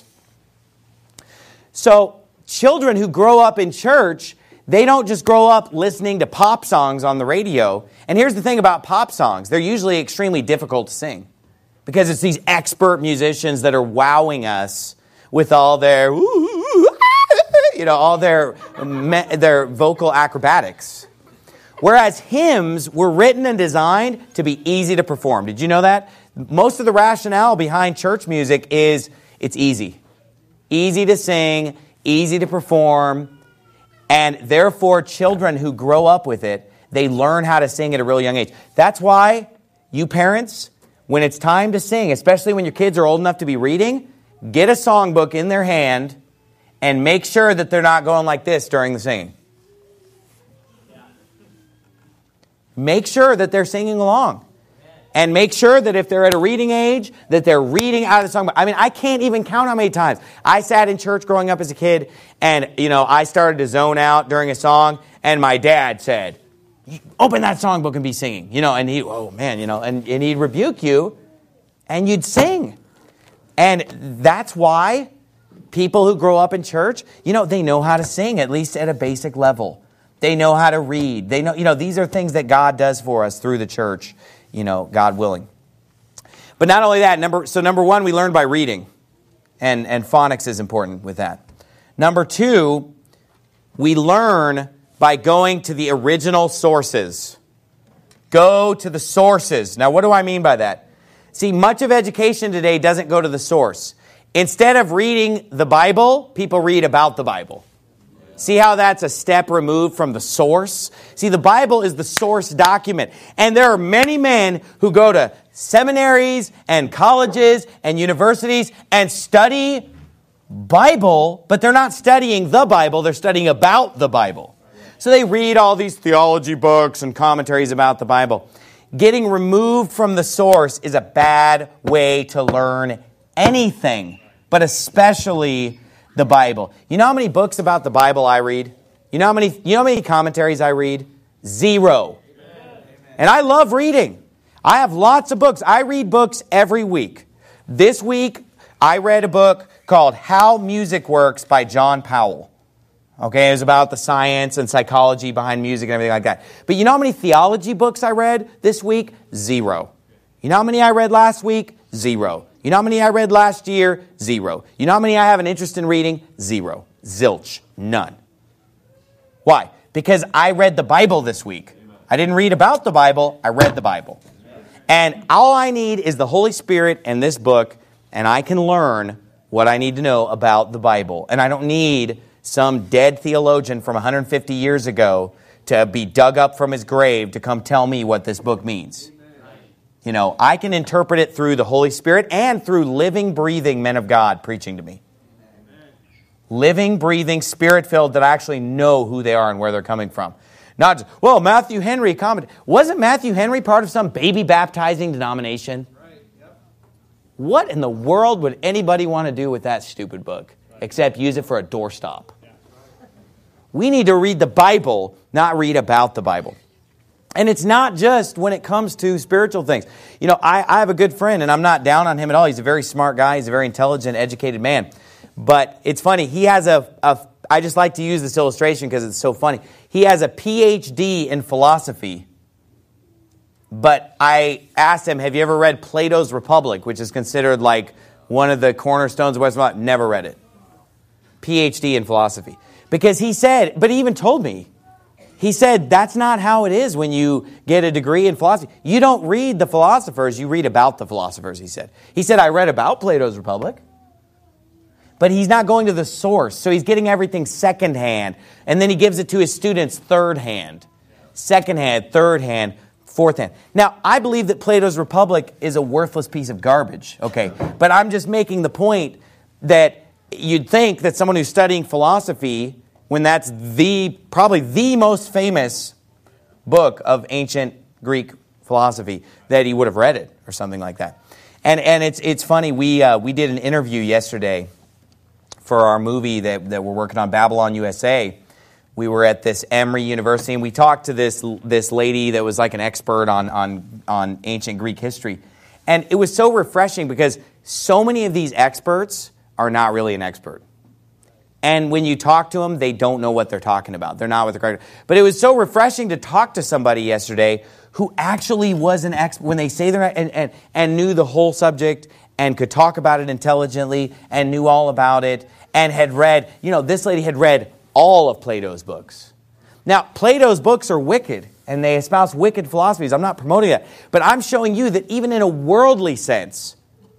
So, children who grow up in church, they don't just grow up listening to pop songs on the radio. And here's the thing about pop songs. They're usually extremely difficult to sing, because it's these expert musicians that are wowing us with all their, all their vocal acrobatics. Whereas hymns were written and designed to be easy to perform. Did you know that? Most of the rationale behind church music is it's easy. Easy to sing, easy to perform, and therefore children who grow up with it, they learn how to sing at a really young age. That's why you parents, when it's time to sing, especially when your kids are old enough to be reading, get a songbook in their hand and make sure that they're not going like this during the singing. Make sure that they're singing along. And make sure that if they're at a reading age, that they're reading out of the songbook. I mean, I can't even count how many times I sat in church growing up as a kid, and, I started to zone out during a song, and my dad said, open that songbook and be singing. And and he'd rebuke you, and you'd sing. And that's why people who grow up in church, they know how to sing, at least at a basic level. They know how to read. They know, these are things that God does for us through the church, God willing. But not only that, number one, we learn by reading. And phonics is important with that. Number two, we learn by going to the original sources. Go to the sources. Now, what do I mean by that? See, much of education today doesn't go to the source. Instead of reading the Bible, people read about the Bible. See how that's a step removed from the source? See, the Bible is the source document. And there are many men who go to seminaries and colleges and universities and study Bible, but they're not studying the Bible, they're studying about the Bible. So they read all these theology books and commentaries about the Bible. Getting removed from the source is a bad way to learn anything, but especially the Bible. You know how many books about the Bible I read? You know how many commentaries I read? 0. And I love reading. I have lots of books. I read books every week. This week, I read a book called How Music Works by John Powell. Okay, it was about the science and psychology behind music and everything like that. But you know how many theology books I read this week? 0. You know how many I read last week? 0. You know how many I read last year? 0. You know how many I have an interest in reading? 0. Zilch. None. Why? Because I read the Bible this week. I didn't read about the Bible, I read the Bible. And all I need is the Holy Spirit and this book, and I can learn what I need to know about the Bible. And I don't need some dead theologian from 150 years ago to be dug up from his grave to come tell me what this book means. You know, I can interpret it through the Holy Spirit and through living, breathing men of God preaching to me. Living, breathing, Spirit-filled that I actually know who they are and where they're coming from. Not just, well, Matthew Henry commented. Wasn't Matthew Henry part of some baby baptizing denomination? Right. Yep. What in the world would anybody want to do with that stupid book except use it for a doorstop? We need to read the Bible, not read about the Bible. And it's not just when it comes to spiritual things. You know, I have a good friend, and I'm not down on him at all. He's a very smart guy. He's a very intelligent, educated man. But it's funny. He has I just like to use this illustration because it's so funny. He has a PhD in philosophy. But I asked him, have you ever read Plato's Republic, which is considered like one of the cornerstones of Western thought? Never read it. PhD in philosophy. Because he said, but he even told me, he said, that's not how it is when you get a degree in philosophy. You don't read the philosophers, you read about the philosophers, he said. He said, I read about Plato's Republic. But he's not going to the source, so he's getting everything secondhand. And then he gives it to his students third hand. Second hand, third hand, fourth hand. Now, I believe that Plato's Republic is a worthless piece of garbage, okay? But I'm just making the point that you'd think that someone who's studying philosophy, when that's probably the most famous book of ancient Greek philosophy, that he would have read it or something like that. And it's funny, we did an interview yesterday for our movie that we're working on, Babylon USA. We were at this Emory University, and we talked to this lady that was like an expert on ancient Greek history. And it was so refreshing because so many of these experts are not really an expert. And when you talk to them, they don't know what they're talking about. They're not what they're talking about. But it was so refreshing to talk to somebody yesterday who actually was an expert, when they say they're and knew the whole subject and could talk about it intelligently and knew all about it and had read, this lady had read all of Plato's books. Now, Plato's books are wicked, and they espouse wicked philosophies. I'm not promoting that. But I'm showing you that even in a worldly sense,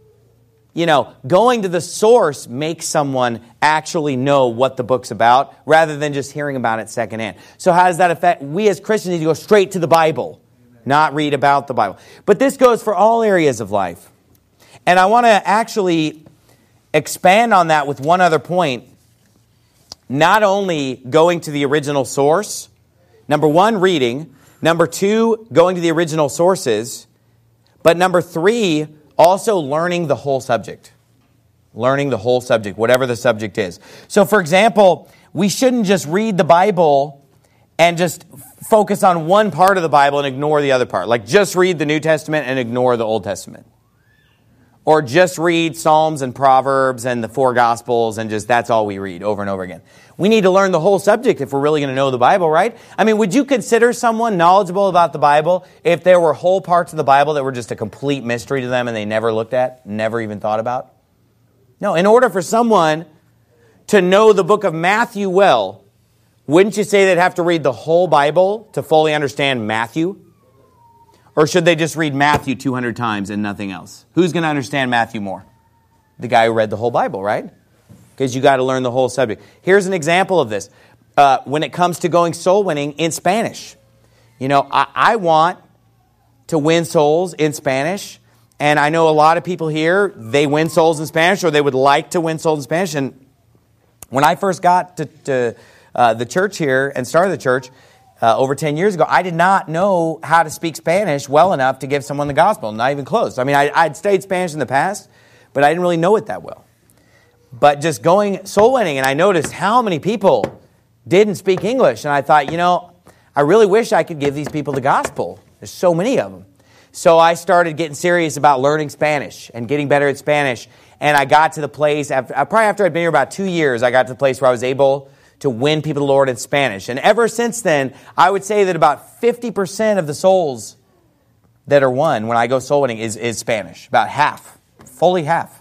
going to the source makes someone actually know what the book's about rather than just hearing about it secondhand. So how does that affect? We as Christians need to go straight to the Bible, not read about the Bible. But this goes for all areas of life. And I want to actually expand on that with one other point. Not only going to the original source, number 1, reading. Number 2, going to the original sources. But number 3, also learning the whole subject. Learning the whole subject, whatever the subject is. So, for example, we shouldn't just read the Bible and just focus on one part of the Bible and ignore the other part. Like just read the New Testament and ignore the Old Testament. Or just read Psalms and Proverbs and the 4 Gospels and just that's all we read over and over again. We need to learn the whole subject if we're really going to know the Bible, right? I mean, would you consider someone knowledgeable about the Bible if there were whole parts of the Bible that were just a complete mystery to them and they never looked at, never even thought about? No, in order for someone to know the book of Matthew well, wouldn't you say they'd have to read the whole Bible to fully understand Matthew? Or should they just read Matthew 200 times and nothing else? Who's going to understand Matthew more? The guy who read the whole Bible, right? Because you got to learn the whole subject. Here's an example of this. When it comes to going soul winning in Spanish. You know, I want to win souls in Spanish. And I know a lot of people here, they win souls in Spanish, or they would like to win souls in Spanish. And when I first got to the church here and started the church over 10 years ago, I did not know how to speak Spanish well enough to give someone the gospel, not even close. I mean, I'd studied Spanish in the past, but I didn't really know it that well. But just going soul winning, and I noticed how many people didn't speak English. And I thought, you know, I really wish I could give these people the gospel. There's so many of them. So I started getting serious about learning Spanish and getting better at Spanish. And I got to the place, probably after I'd been here about 2 years, I got to the place where I was able to win people to the Lord in Spanish. And ever since then, I would say that about 50% of the souls that are won when I go soul winning is Spanish. About half, fully half.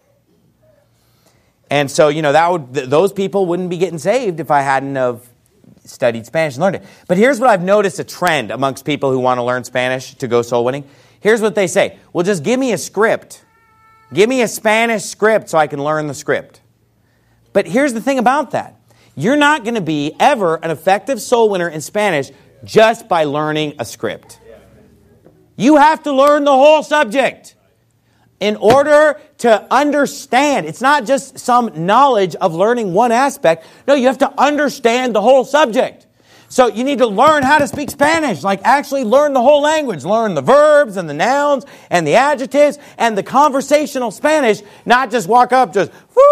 And so, you know, those people wouldn't be getting saved if I hadn't have studied Spanish and learned it. But here's what I've noticed a trend amongst people who want to learn Spanish to go soul winning. Here's what they say. Well, just give me a script. Give me a Spanish script so I can learn the script. But here's the thing about that. You're not going to be ever an effective soul winner in Spanish just by learning a script. You have to learn the whole subject. In order to understand, it's not just some knowledge of learning one aspect. No, you have to understand the whole subject. So you need to learn how to speak Spanish, like actually learn the whole language. Learn the verbs and the nouns and the adjectives and the conversational Spanish, not just walk up just,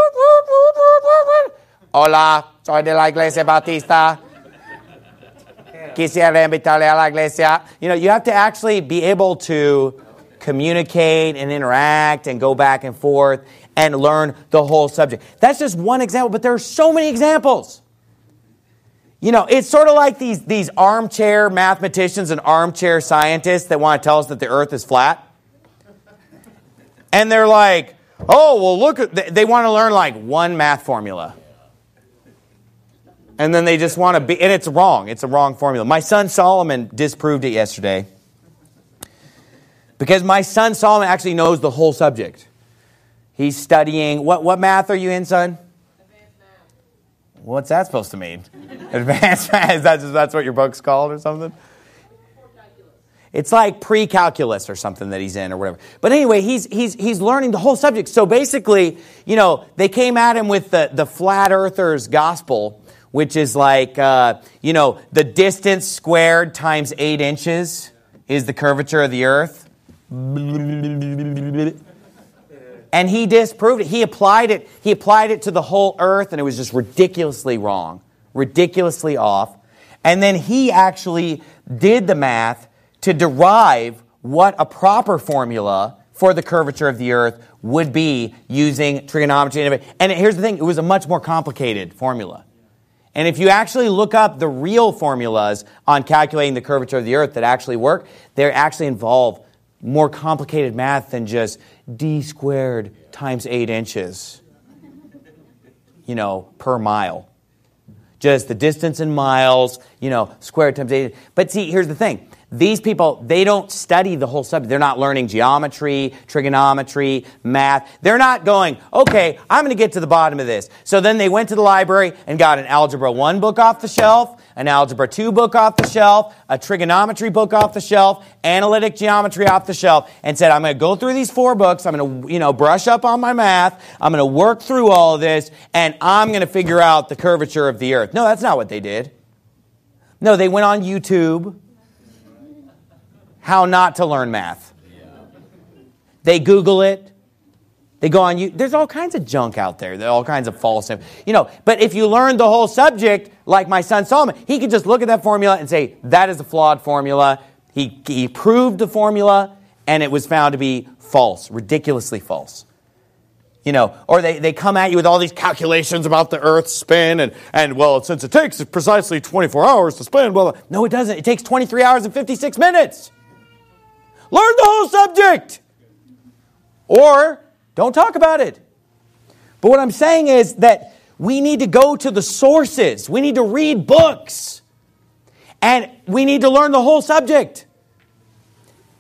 hola, soy de la Iglesia Bautista. Quisiera invitarle a la iglesia. You know, you have to actually be able to communicate and interact and go back and forth and learn the whole subject. That's just one example, but there are so many examples. You know, it's sort of like these armchair mathematicians and armchair scientists that want to tell us that the earth is flat. And they're like, oh, well, look, they want to learn like one math formula. And then they just want to be, and it's wrong. It's a wrong formula. My son Solomon disproved it yesterday. Because my son Solomon actually knows the whole subject. He's studying, what math are you in, son? Advanced math. What's that supposed to mean? Advanced math? That's what your book's called or something? It's like pre-calculus or something that he's in or whatever. But anyway, he's learning the whole subject. So basically, you know, they came at him with the flat earthers gospel, which is like, you know, the distance squared times 8 inches is the curvature of the earth. And he disproved it. He applied it to the whole earth, and it was just ridiculously wrong, ridiculously off. And then he actually did the math to derive what a proper formula for the curvature of the earth would be using trigonometry. And here's the thing, it was a much more complicated formula. And if you actually look up the real formulas on calculating the curvature of the earth that actually work, they actually involve more complicated math than just d squared times 8 inches, you know, per mile. Just the distance in miles, you know, squared times 8. But see, here's the thing. These people, they don't study the whole subject. They're not learning geometry, trigonometry, math. They're not going, okay, I'm going to get to the bottom of this. So then they went to the library and got an Algebra 1 book off the shelf, an Algebra 2 book off the shelf, a trigonometry book off the shelf, analytic geometry off the shelf, and said, I'm going to go through these 4 books. I'm going to, you know, brush up on my math. I'm going to work through all of this, and I'm going to figure out the curvature of the earth. No, that's not what they did. No, they went on YouTube. How not to learn math. They Google it. They go on YouTube. There's all kinds of junk out there. There are all kinds of false, you know. But if you learn the whole subject, like my son Solomon, he could just look at that formula and say, that is a flawed formula. He proved the formula, and it was found to be false, ridiculously false. You know, or they come at you with all these calculations about the Earth's spin, and well, since it takes precisely 24 hours to spin, well, no, it doesn't. It takes 23 hours and 56 minutes. Learn the whole subject. Or don't talk about it. But what I'm saying is that we need to go to the sources. We need to read books. And we need to learn the whole subject.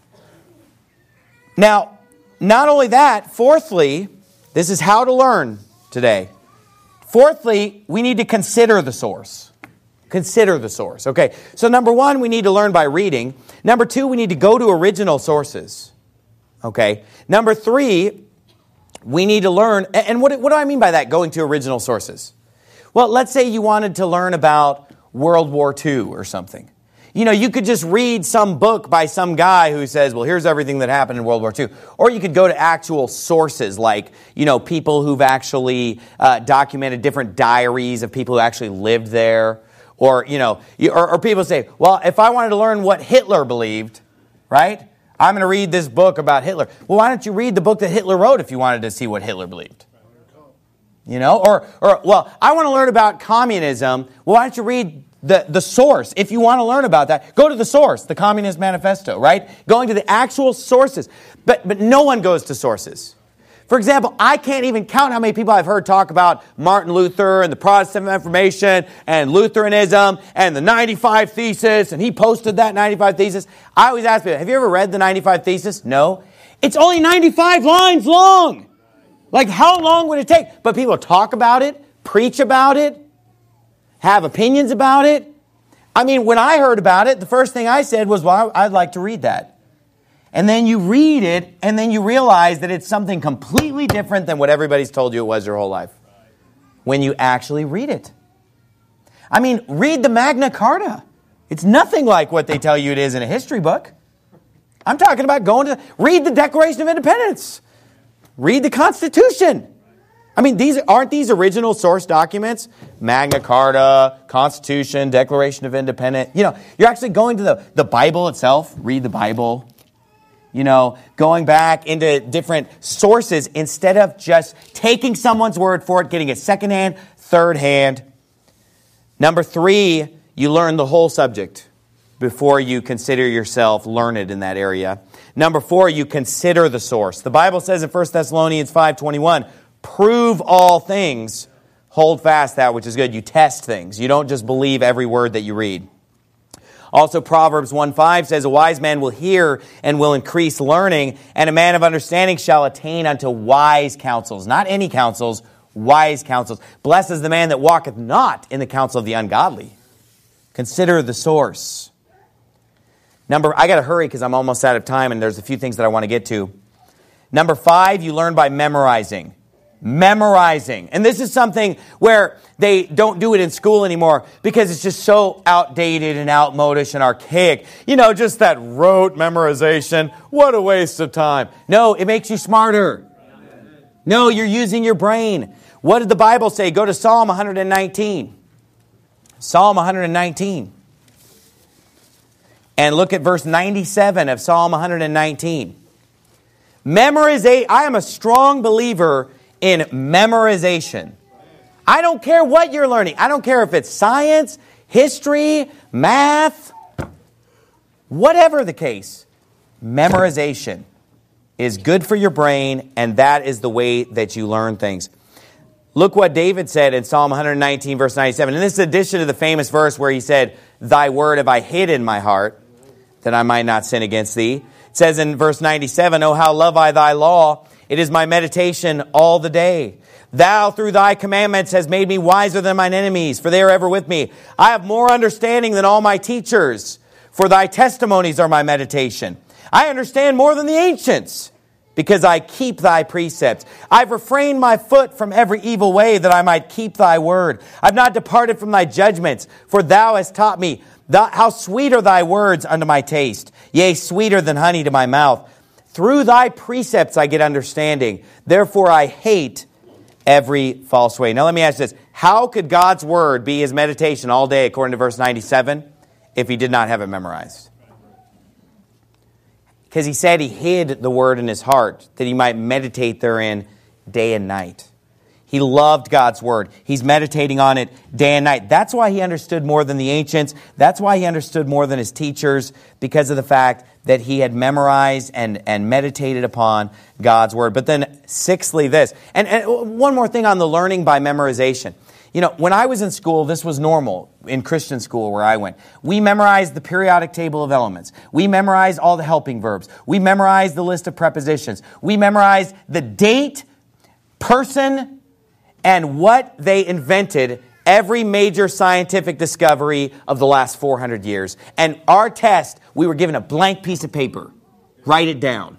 Now, not only that, fourthly, this is how to learn today. Fourthly, we need to consider the source. Consider the source. Okay, so number one, we need to learn by reading. Number two, we need to go to original sources. Okay, number three, we need to learn, and what do I mean by that, going to original sources? Well, let's say you wanted to learn about World War II or something. You know, you could just read some book by some guy who says, well, here's everything that happened in World War II. Or you could go to actual sources like, people who've actually documented different diaries of people who actually lived there. Or, or people say, well, if I wanted to learn what Hitler believed, right, I'm going to read this book about Hitler. Well, why don't you read the book that Hitler wrote if you wanted to see what Hitler believed? Or well, I want to learn about communism. Well, why don't you read the source? If you want to learn about that, go to the source, the Communist Manifesto, right? Going to the actual sources. But no one goes to sources. For example, I can't even count how many people I've heard talk about Martin Luther and the Protestant Reformation and Lutheranism and the 95 Thesis, and he posted that 95 Thesis. I always ask people, have you ever read the 95 Thesis? No. It's only 95 lines long. Like, how long would it take? But people talk about it, preach about it, have opinions about it. I mean, when I heard about it, the first thing I said was, well, I'd like to read that. And then you read it, and then you realize that it's something completely different than what everybody's told you it was your whole life. When you actually read it. I mean, read the Magna Carta. It's nothing like what they tell you it is in a history book. I'm talking about read the Declaration of Independence. Read the Constitution. I mean, aren't these original source documents? Magna Carta, Constitution, Declaration of Independence. You're actually going to the Bible itself. Read the Bible. Going back into different sources instead of just taking someone's word for it, getting it secondhand, thirdhand. Number three, you learn the whole subject before you consider yourself learned in that area. Number four, you consider the source. The Bible says in 1 Thessalonians 5:21, prove all things, hold fast that which is good. You test things. You don't just believe every word that you read. Also, Proverbs 1:5 says, a wise man will hear and will increase learning, and a man of understanding shall attain unto wise counsels. Not any counsels, wise counsels. Blessed is the man that walketh not in the counsel of the ungodly. Consider the source. I got to hurry because I'm almost out of time, and there's a few things that I want to get to. Number 5, you learn by memorizing. Memorizing. And this is something where they don't do it in school anymore because it's just so outdated and outmodish and archaic. Just that rote memorization. What a waste of time. No, it makes you smarter. No, you're using your brain. What did the Bible say? Go to Psalm 119. Psalm 119. And look at verse 97 of Psalm 119. Memorization. I am a strong believer in memorization. I don't care what you're learning. I don't care if it's science, history, math, whatever the case. Memorization is good for your brain, and that is the way that you learn things. Look what David said in Psalm 119, verse 97. And this is in addition to the famous verse where he said, thy word have I hid in my heart, that I might not sin against thee. It says in verse 97, oh, how love I thy law. It is my meditation all the day. Thou through thy commandments hast made me wiser than mine enemies, for they are ever with me. I have more understanding than all my teachers, for thy testimonies are my meditation. I understand more than the ancients, because I keep thy precepts. I've refrained my foot from every evil way, that I might keep thy word. I've not departed from thy judgments, for thou hast taught me. How sweet are thy words unto my taste, yea, sweeter than honey to my mouth. Through thy precepts I get understanding. Therefore I hate every false way. Now let me ask this. How could God's word be his meditation all day, according to verse 97, if he did not have it memorized? Because he said he hid the word in his heart, that he might meditate therein day and night. He loved God's word. He's meditating on it day and night. That's why he understood more than the ancients. That's why he understood more than his teachers, because of the fact that he had memorized and meditated upon God's word. But then sixthly, this. And one more thing on the learning by memorization. When I was in school, this was normal in Christian school where I went. We memorized the periodic table of elements. We memorized all the helping verbs. We memorized the list of prepositions. We memorized the date, person, and what they invented, every major scientific discovery of the last 400 years. And our test, we were given a blank piece of paper. Write it down.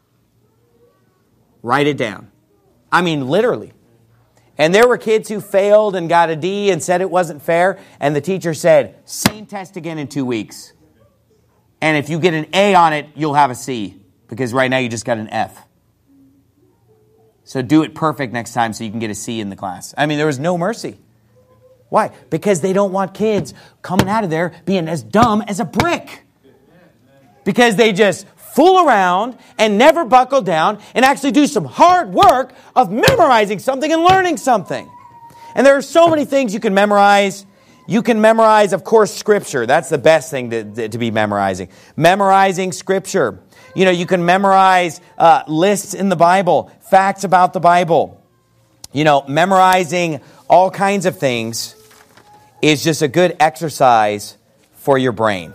Write it down. I mean, literally. And there were kids who failed and got a D and said it wasn't fair. And the teacher said, same test again in 2 weeks. And if you get an A on it, you'll have a C. Because right now you just got an F. So do it perfect next time so you can get a C in the class. I mean, there was no mercy. Why? Because they don't want kids coming out of there being as dumb as a brick. Because they just fool around and never buckle down and actually do some hard work of memorizing something and learning something. And there are so many things you can memorize. You can memorize, of course, Scripture. That's the best thing to be memorizing. Memorizing Scripture. You can memorize lists in the Bible, facts about the Bible. Memorizing all kinds of things is just a good exercise for your brain.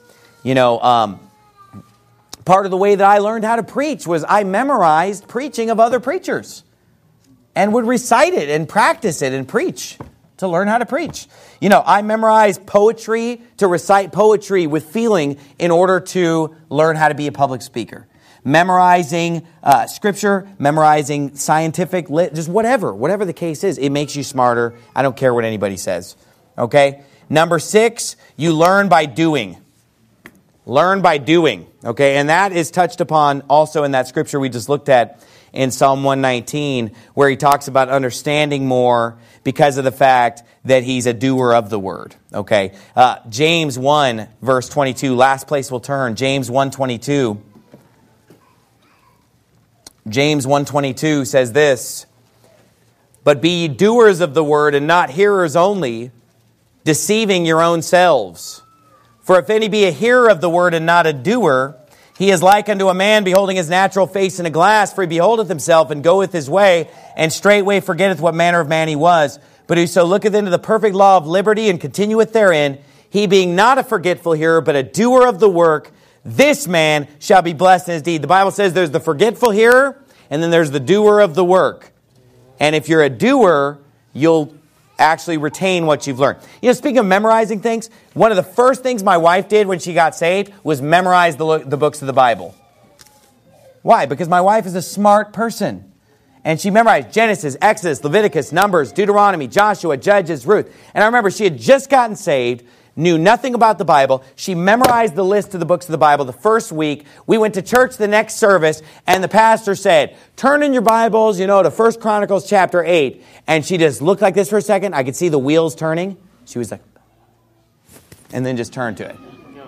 Part of the way that I learned how to preach was I memorized preaching of other preachers and would recite it and practice it and preach to learn how to preach. I memorized poetry to recite poetry with feeling in order to learn how to be a public speaker. Memorizing Scripture, memorizing scientific, just whatever the case is, it makes you smarter. I don't care what anybody says. Okay? Number 6, you learn by doing. Learn by doing, okay? And that is touched upon also in that scripture we just looked at in Psalm 119, where he talks about understanding more because of the fact that he's a doer of the word, okay? James 1, verse 22, last place we'll turn, James 1:22. James 1:22 says this, "But be ye doers of the word and not hearers only, deceiving your own selves. For if any be a hearer of the word and not a doer, he is like unto a man beholding his natural face in a glass. For he beholdeth himself and goeth his way, and straightway forgetteth what manner of man he was. But whoso looketh into the perfect law of liberty and continueth therein, he being not a forgetful hearer, but a doer of the work, this man shall be blessed in his deed." The Bible says there's the forgetful hearer, and then there's the doer of the work. And if you're a doer, you'll actually retain what you've learned. Speaking of memorizing things, one of the first things my wife did when she got saved was memorize the books of the Bible. Why? Because my wife is a smart person. And she memorized Genesis, Exodus, Leviticus, Numbers, Deuteronomy, Joshua, Judges, Ruth. And I remember she had just gotten saved, knew nothing about the Bible. She memorized the list of the books of the Bible the first week. We went to church the next service, and the pastor said, turn in your Bibles, to 1 Chronicles chapter 8. And she just looked like this for a second. I could see the wheels turning. She was like, and then just turned to it.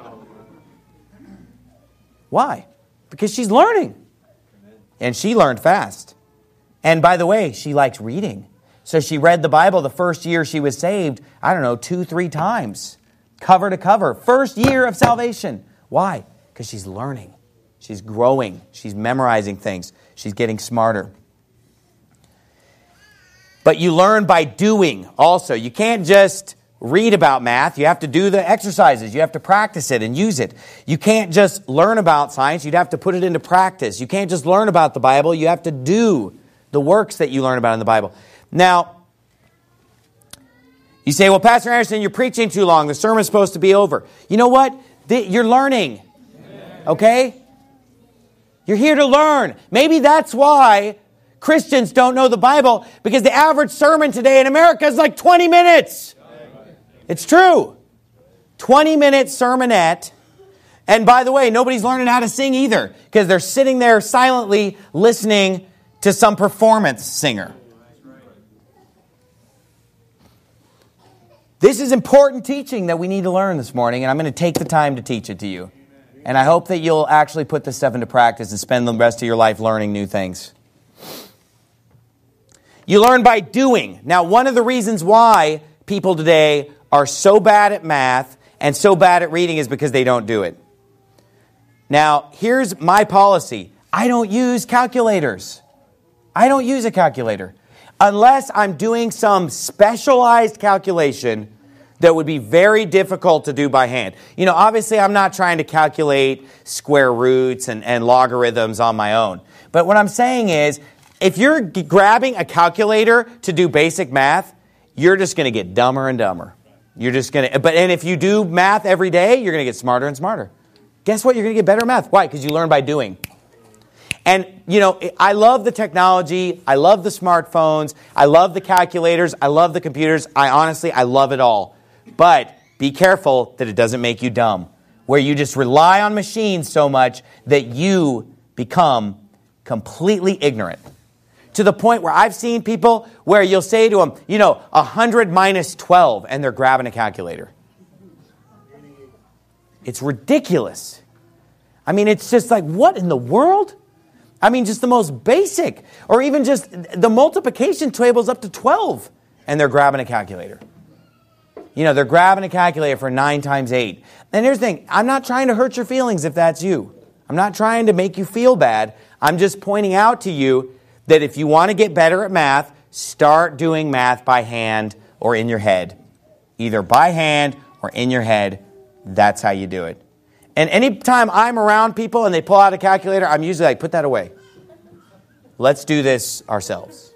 Why? Because she's learning. And she learned fast. And by the way, she likes reading. So she read the Bible the first year she was saved, 2-3 times. Cover to cover. First year of salvation. Why? Because she's learning. She's growing. She's memorizing things. She's getting smarter. But you learn by doing also. You can't just read about math. You have to do the exercises. You have to practice it and use it. You can't just learn about science. You'd have to put it into practice. You can't just learn about the Bible. You have to do the works that you learn about in the Bible. Now, you say, well, Pastor Anderson, you're preaching too long. The sermon's supposed to be over. You know what? You're learning. Okay? You're here to learn. Maybe that's why Christians don't know the Bible, because the average sermon today in America is like 20 minutes. It's true. 20-minute sermonette. And by the way, nobody's learning how to sing either, because they're sitting there silently listening to some performance singer. This is important teaching that we need to learn this morning, and I'm going to take the time to teach it to you. And I hope that you'll actually put this stuff into practice and spend the rest of your life learning new things. You learn by doing. Now, one of the reasons why people today are so bad at math and so bad at reading is because they don't do it. Now, here's my policy. I don't use calculators. I don't use a calculator. unless I'm doing some specialized calculation that would be very difficult to do by hand. Obviously I'm not trying to calculate square roots and logarithms on my own. But what I'm saying is, if you're grabbing a calculator to do basic math, you're just going to get dumber and dumber. And if you do math every day, you're going to get smarter and smarter. Guess what? You're going to get better at math. Why? Because you learn by doing. And, I love the technology. I love the smartphones. I love the calculators. I love the computers. I love it all. But be careful that it doesn't make you dumb, where you just rely on machines so much that you become completely ignorant. To the point where I've seen people where you'll say to them, 100 minus 12, and they're grabbing a calculator. It's ridiculous. It's just like, what in the world? Just the most basic. Or even just the multiplication table's up to 12, and they're grabbing a calculator. They're grabbing a calculator for 9 times 8. And here's the thing. I'm not trying to hurt your feelings if that's you. I'm not trying to make you feel bad. I'm just pointing out to you that if you want to get better at math, start doing math by hand or in your head. Either by hand or in your head. That's how you do it. And anytime I'm around people and they pull out a calculator, I'm usually like, put that away. Let's do this ourselves.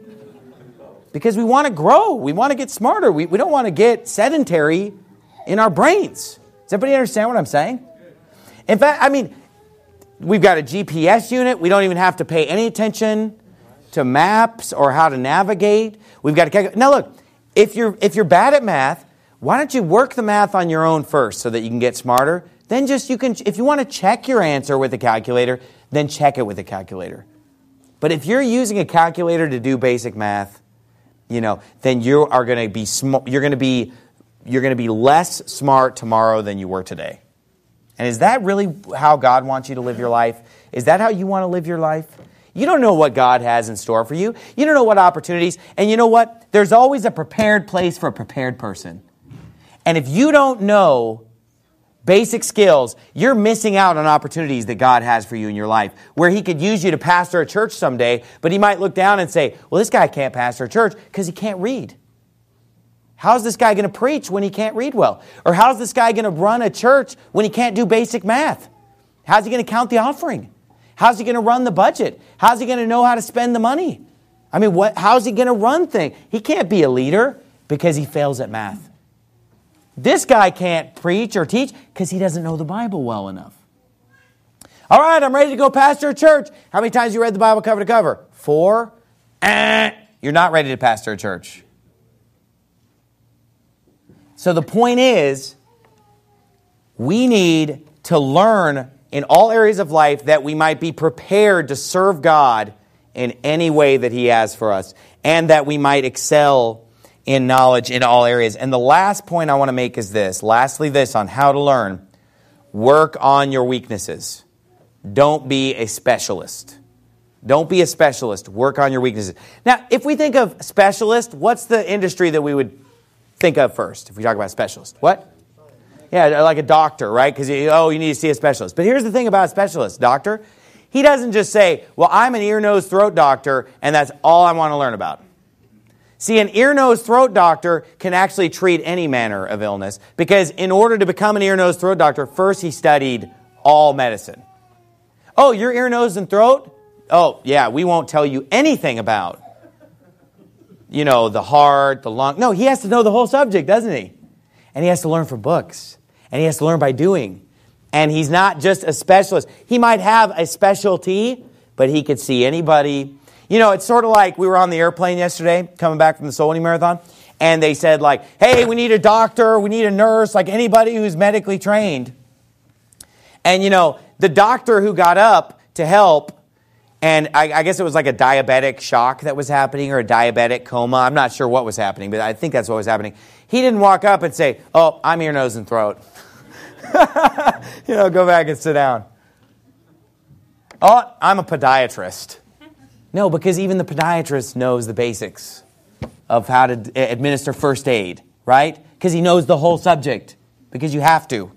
Because we want to grow. We want to get smarter. We don't want to get sedentary in our brains. Does everybody understand what I'm saying? In fact, we've got a GPS unit. We don't even have to pay any attention to maps or how to navigate. We've got a calculator. Now look, if you're bad at math, why don't you work the math on your own first so that you can get smarter? Then if you want to check your answer with a calculator, then check it with a calculator. But if you're using a calculator to do basic math, then you are going to be you're going to be less smart tomorrow than you were today. And is that really how God wants you to live your life? Is that how you want to live your life? You don't know what God has in store for you. You don't know what opportunities. And you know what? There's always a prepared place for a prepared person. And if you don't know basic skills, you're missing out on opportunities that God has for you in your life, where He could use you to pastor a church someday, but He might look down and say, well, this guy can't pastor a church because he can't read. How's this guy going to preach when he can't read well? Or how's this guy going to run a church when he can't do basic math? How's he going to count the offering? How's he going to run the budget? How's he going to know how to spend the money? How's he going to run things? He can't be a leader because he fails at math. This guy can't preach or teach because he doesn't know the Bible well enough. All right, I'm ready to go pastor a church. How many times you read the Bible cover to cover? 4? You're not ready to pastor a church. So the point is, we need to learn in all areas of life that we might be prepared to serve God in any way that He has for us, and that we might excel in knowledge in all areas. And the last point I want to make is this. Lastly, this on how to learn. Work on your weaknesses. Don't be a specialist. Don't be a specialist. Work on your weaknesses. Now, if we think of specialist, what's the industry that we would think of first if we talk about specialist? What? Yeah, like a doctor, right? Because, you need to see a specialist. But here's the thing about a specialist. Doctor, he doesn't just say, well, I'm an ear, nose, throat doctor, and that's all I want to learn about. See, an ear, nose, throat doctor can actually treat any manner of illness, because in order to become an ear, nose, throat doctor, first he studied all medicine. Oh, your ear, nose, and throat? Oh, yeah, we won't tell you anything about, the heart, the lung. No, he has to know the whole subject, doesn't he? And he has to learn from books. And he has to learn by doing. And he's not just a specialist. He might have a specialty, but he could see anybody. It's sort of like we were on the airplane yesterday, coming back from the Soul Winning Marathon, and they said, hey, we need a doctor, we need a nurse, anybody who's medically trained. And, the doctor who got up to help, and I guess it was like a diabetic shock that was happening, or a diabetic coma. I'm not sure what was happening, but I think that's what was happening. He didn't walk up and say, oh, I'm ear, nose, and throat. Go back and sit down. Oh, I'm a podiatrist. No, because even the podiatrist knows the basics of how to administer first aid, right? Because he knows the whole subject, because you have to.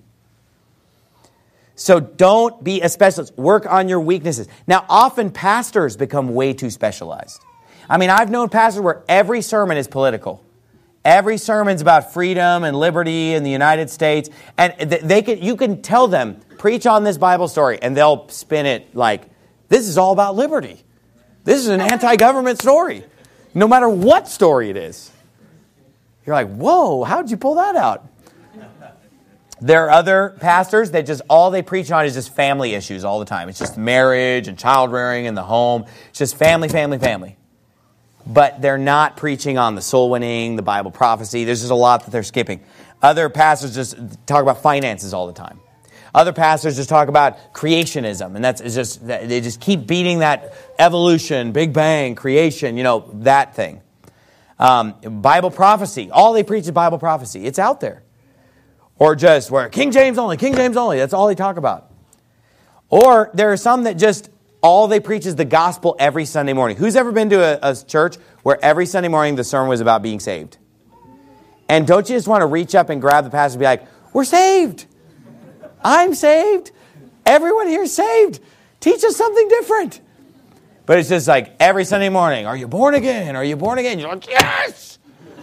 So don't be a specialist. Work on your weaknesses. Now, often pastors become way too specialized. I mean, I've known pastors where every sermon is political. Every sermon's about freedom and liberty in the United States. And you can tell them, preach on this Bible story, and they'll spin it like, this is all about liberty. This is an anti-government story, no matter what story it is. You're like, whoa, how'd you pull that out? There are other pastors that just all they preach on is just family issues all the time. It's just marriage and child rearing in the home. It's just family, family, family. But they're not preaching on the soul winning, the Bible prophecy. There's just a lot that they're skipping. Other pastors just talk about finances all the time. Other pastors just talk about creationism, and they just keep beating that evolution, Big Bang, creation, that thing. Bible prophecy. All they preach is Bible prophecy. It's out there. Or just where King James only. That's all they talk about. Or there are some that just all they preach is the gospel every Sunday morning. Who's ever been to a church where every Sunday morning the sermon was about being saved? And don't you just want to reach up and grab the pastor and be like, we're saved. I'm saved. Everyone here is saved. Teach us something different. But it's just like every Sunday morning, are you born again? Are you born again? You're like, yes!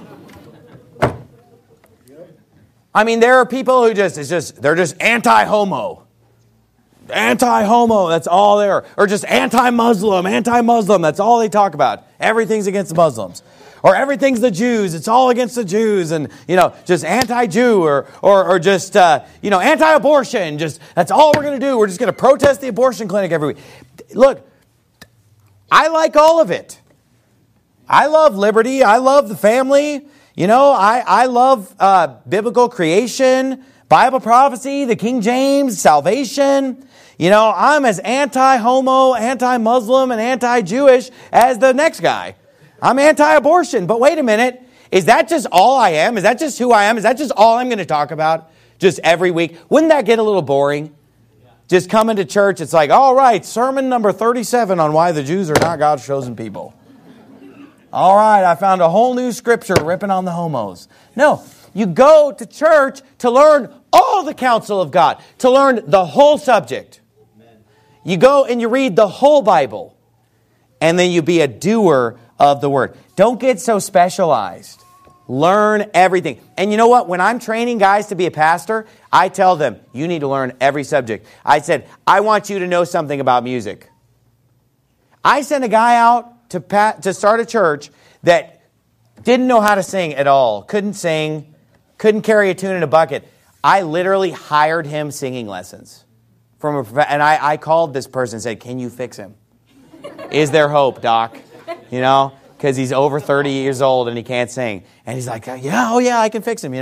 I mean, there are people who they're just anti-homo. Anti-homo, that's all they are. Or just anti-Muslim, that's all they talk about. Everything's against the Muslims. Or everything's the Jews, it's all against the Jews. And, just anti-Jew or just, anti-abortion. Just, that's all we're going to do. We're just going to protest the abortion clinic every week. Look, I like all of it. I love liberty. I love the family. I love biblical creation, Bible prophecy, the King James, salvation. I'm as anti-homo, anti-Muslim, and anti-Jewish as the next guy. I'm anti-abortion. But wait a minute. Is that just all I am? Is that just who I am? Is that just all I'm going to talk about just every week? Wouldn't that get a little boring? Just coming to church, it's like, all right, sermon number 37 on why the Jews are not God's chosen people. All right, I found a whole new scripture ripping on the homos. No, you go to church to learn all the counsel of God, to learn the whole subject. You go and you read the whole Bible, and then you be a doer of the word. Don't get so specialized. Learn everything. And you know what? When I'm training guys to be a pastor, I tell them, you need to learn every subject. I said, I want you to know something about music. I sent a guy out to start a church that didn't know how to sing at all, couldn't sing, couldn't carry a tune in a bucket. I literally hired him singing lessons. And I called this person and said, can you fix him? Is there hope, Doc? Because he's over 30 years old and he can't sing. And he's like, yeah, I can fix him,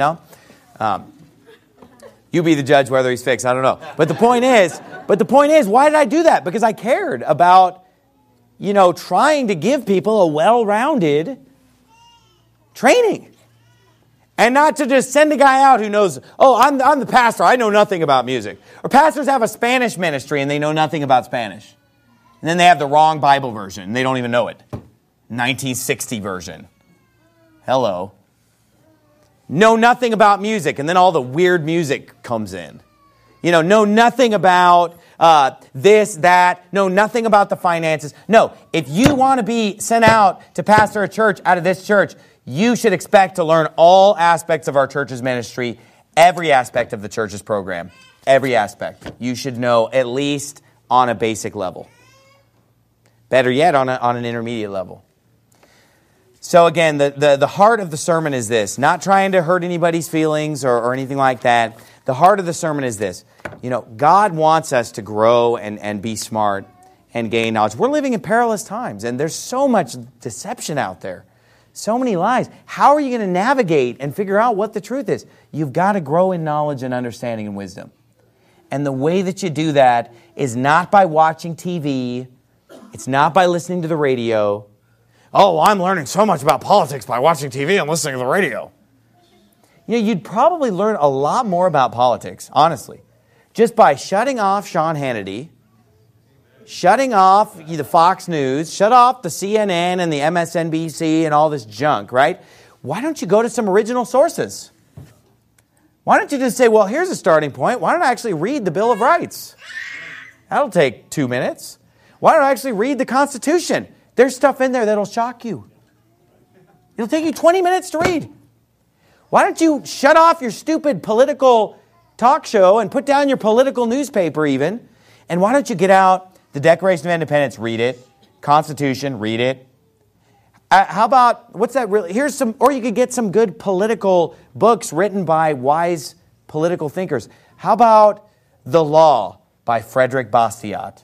You be the judge whether he's fixed, I don't know. But the point is, why did I do that? Because I cared about, trying to give people a well-rounded training. And not to just send a guy out who knows, I'm the pastor, I know nothing about music. Or pastors have a Spanish ministry and they know nothing about Spanish. And then they have the wrong Bible version and they don't even know it. 1960 version. Hello. Know nothing about music and then all the weird music comes in. Know nothing about this, that, know nothing about the finances. No, if you want to be sent out to pastor a church out of this church, you should expect to learn all aspects of our church's ministry, every aspect of the church's program, every aspect. You should know at least on a basic level. Better yet, on an intermediate level. So again, the heart of the sermon is this, not trying to hurt anybody's feelings or anything like that. The heart of the sermon is this. God wants us to grow and be smart and gain knowledge. We're living in perilous times, and there's so much deception out there. So many lies. How are you going to navigate and figure out what the truth is? You've got to grow in knowledge and understanding and wisdom. And the way that you do that is not by watching TV. It's not by listening to the radio. I'm learning so much about politics by watching TV and listening to the radio. You'd probably learn a lot more about politics, honestly, just by shutting off Sean Hannity, shutting off the Fox News, shut off the CNN and the MSNBC and all this junk, right? Why don't you go to some original sources? Why don't you just say, well, here's a starting point. Why don't I actually read the Bill of Rights? That'll take 2 minutes. Why don't I actually read the Constitution? There's stuff in there that'll shock you. It'll take you 20 minutes to read. Why don't you shut off your stupid political talk show and put down your political newspaper even, and why don't you get out the Declaration of Independence, read it, Constitution, read it. How about, what's that really, here's some, or you could get some good political books written by wise political thinkers. How about The Law by Frederick Bastiat?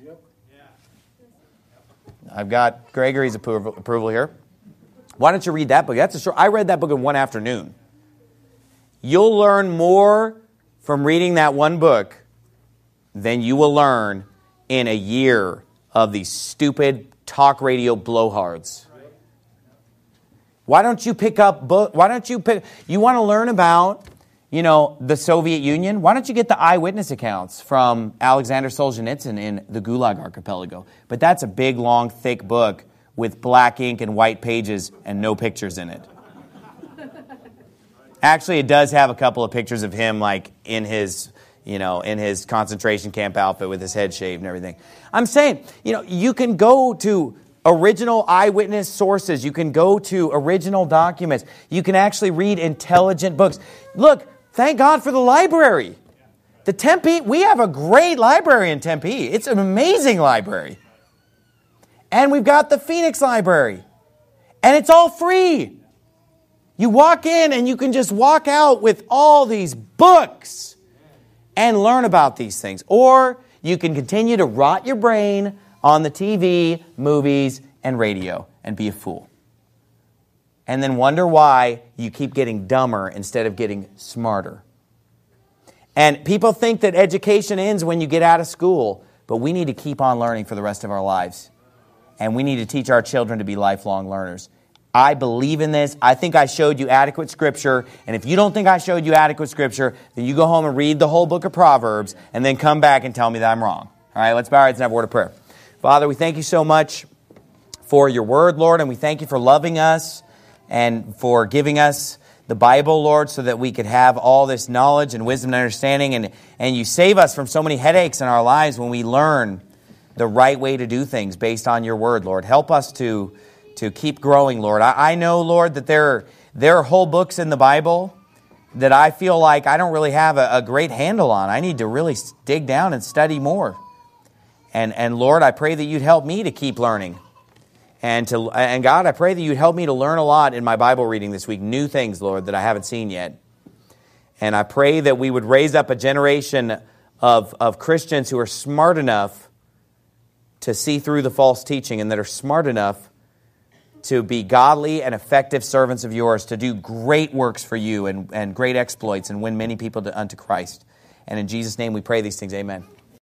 I've got Gregory's approval here. Why don't you read that book? I read that book in one afternoon. You'll learn more from reading that one book than you will learn in a year of these stupid talk radio blowhards. Why don't you pick up you want to learn about, the Soviet Union? Why don't you get the eyewitness accounts from Alexander Solzhenitsyn in the Gulag Archipelago? But that's a big, long, thick book with black ink and white pages and no pictures in it. Actually, it does have a couple of pictures of him like in his concentration camp outfit with his head shaved and everything. I'm saying, you can go to original eyewitness sources. You can go to original documents. You can actually read intelligent books. Look, thank God for the library. The Tempe, we have a great library in Tempe. It's an amazing library. And we've got the Phoenix Library. And it's all free. You walk in and you can just walk out with all these books and learn about these things. Or you can continue to rot your brain on the TV, movies, and radio and be a fool. And then wonder why you keep getting dumber instead of getting smarter. And people think that education ends when you get out of school, but we need to keep on learning for the rest of our lives. And we need to teach our children to be lifelong learners. I believe in this. I think I showed you adequate Scripture. And if you don't think I showed you adequate Scripture, then you go home and read the whole book of Proverbs and then come back and tell me that I'm wrong. All right, let's bow our heads and have a word of prayer. Father, we thank you so much for your word, Lord, and we thank you for loving us and for giving us the Bible, Lord, so that we could have all this knowledge and wisdom and understanding. And you save us from so many headaches in our lives when we learn the right way to do things based on your word, Lord. Help us to keep growing, Lord. I know, Lord, that there are whole books in the Bible that I feel like I don't really have a great handle on. I need to really dig down and study more. And Lord, I pray that you'd help me to keep learning. And God, I pray that you'd help me to learn a lot in my Bible reading this week, new things, Lord, that I haven't seen yet. And I pray that we would raise up a generation of Christians who are smart enough to see through the false teaching and that are smart enough to be godly and effective servants of yours, to do great works for you and great exploits and win many people unto Christ. And in Jesus' name we pray these things. Amen.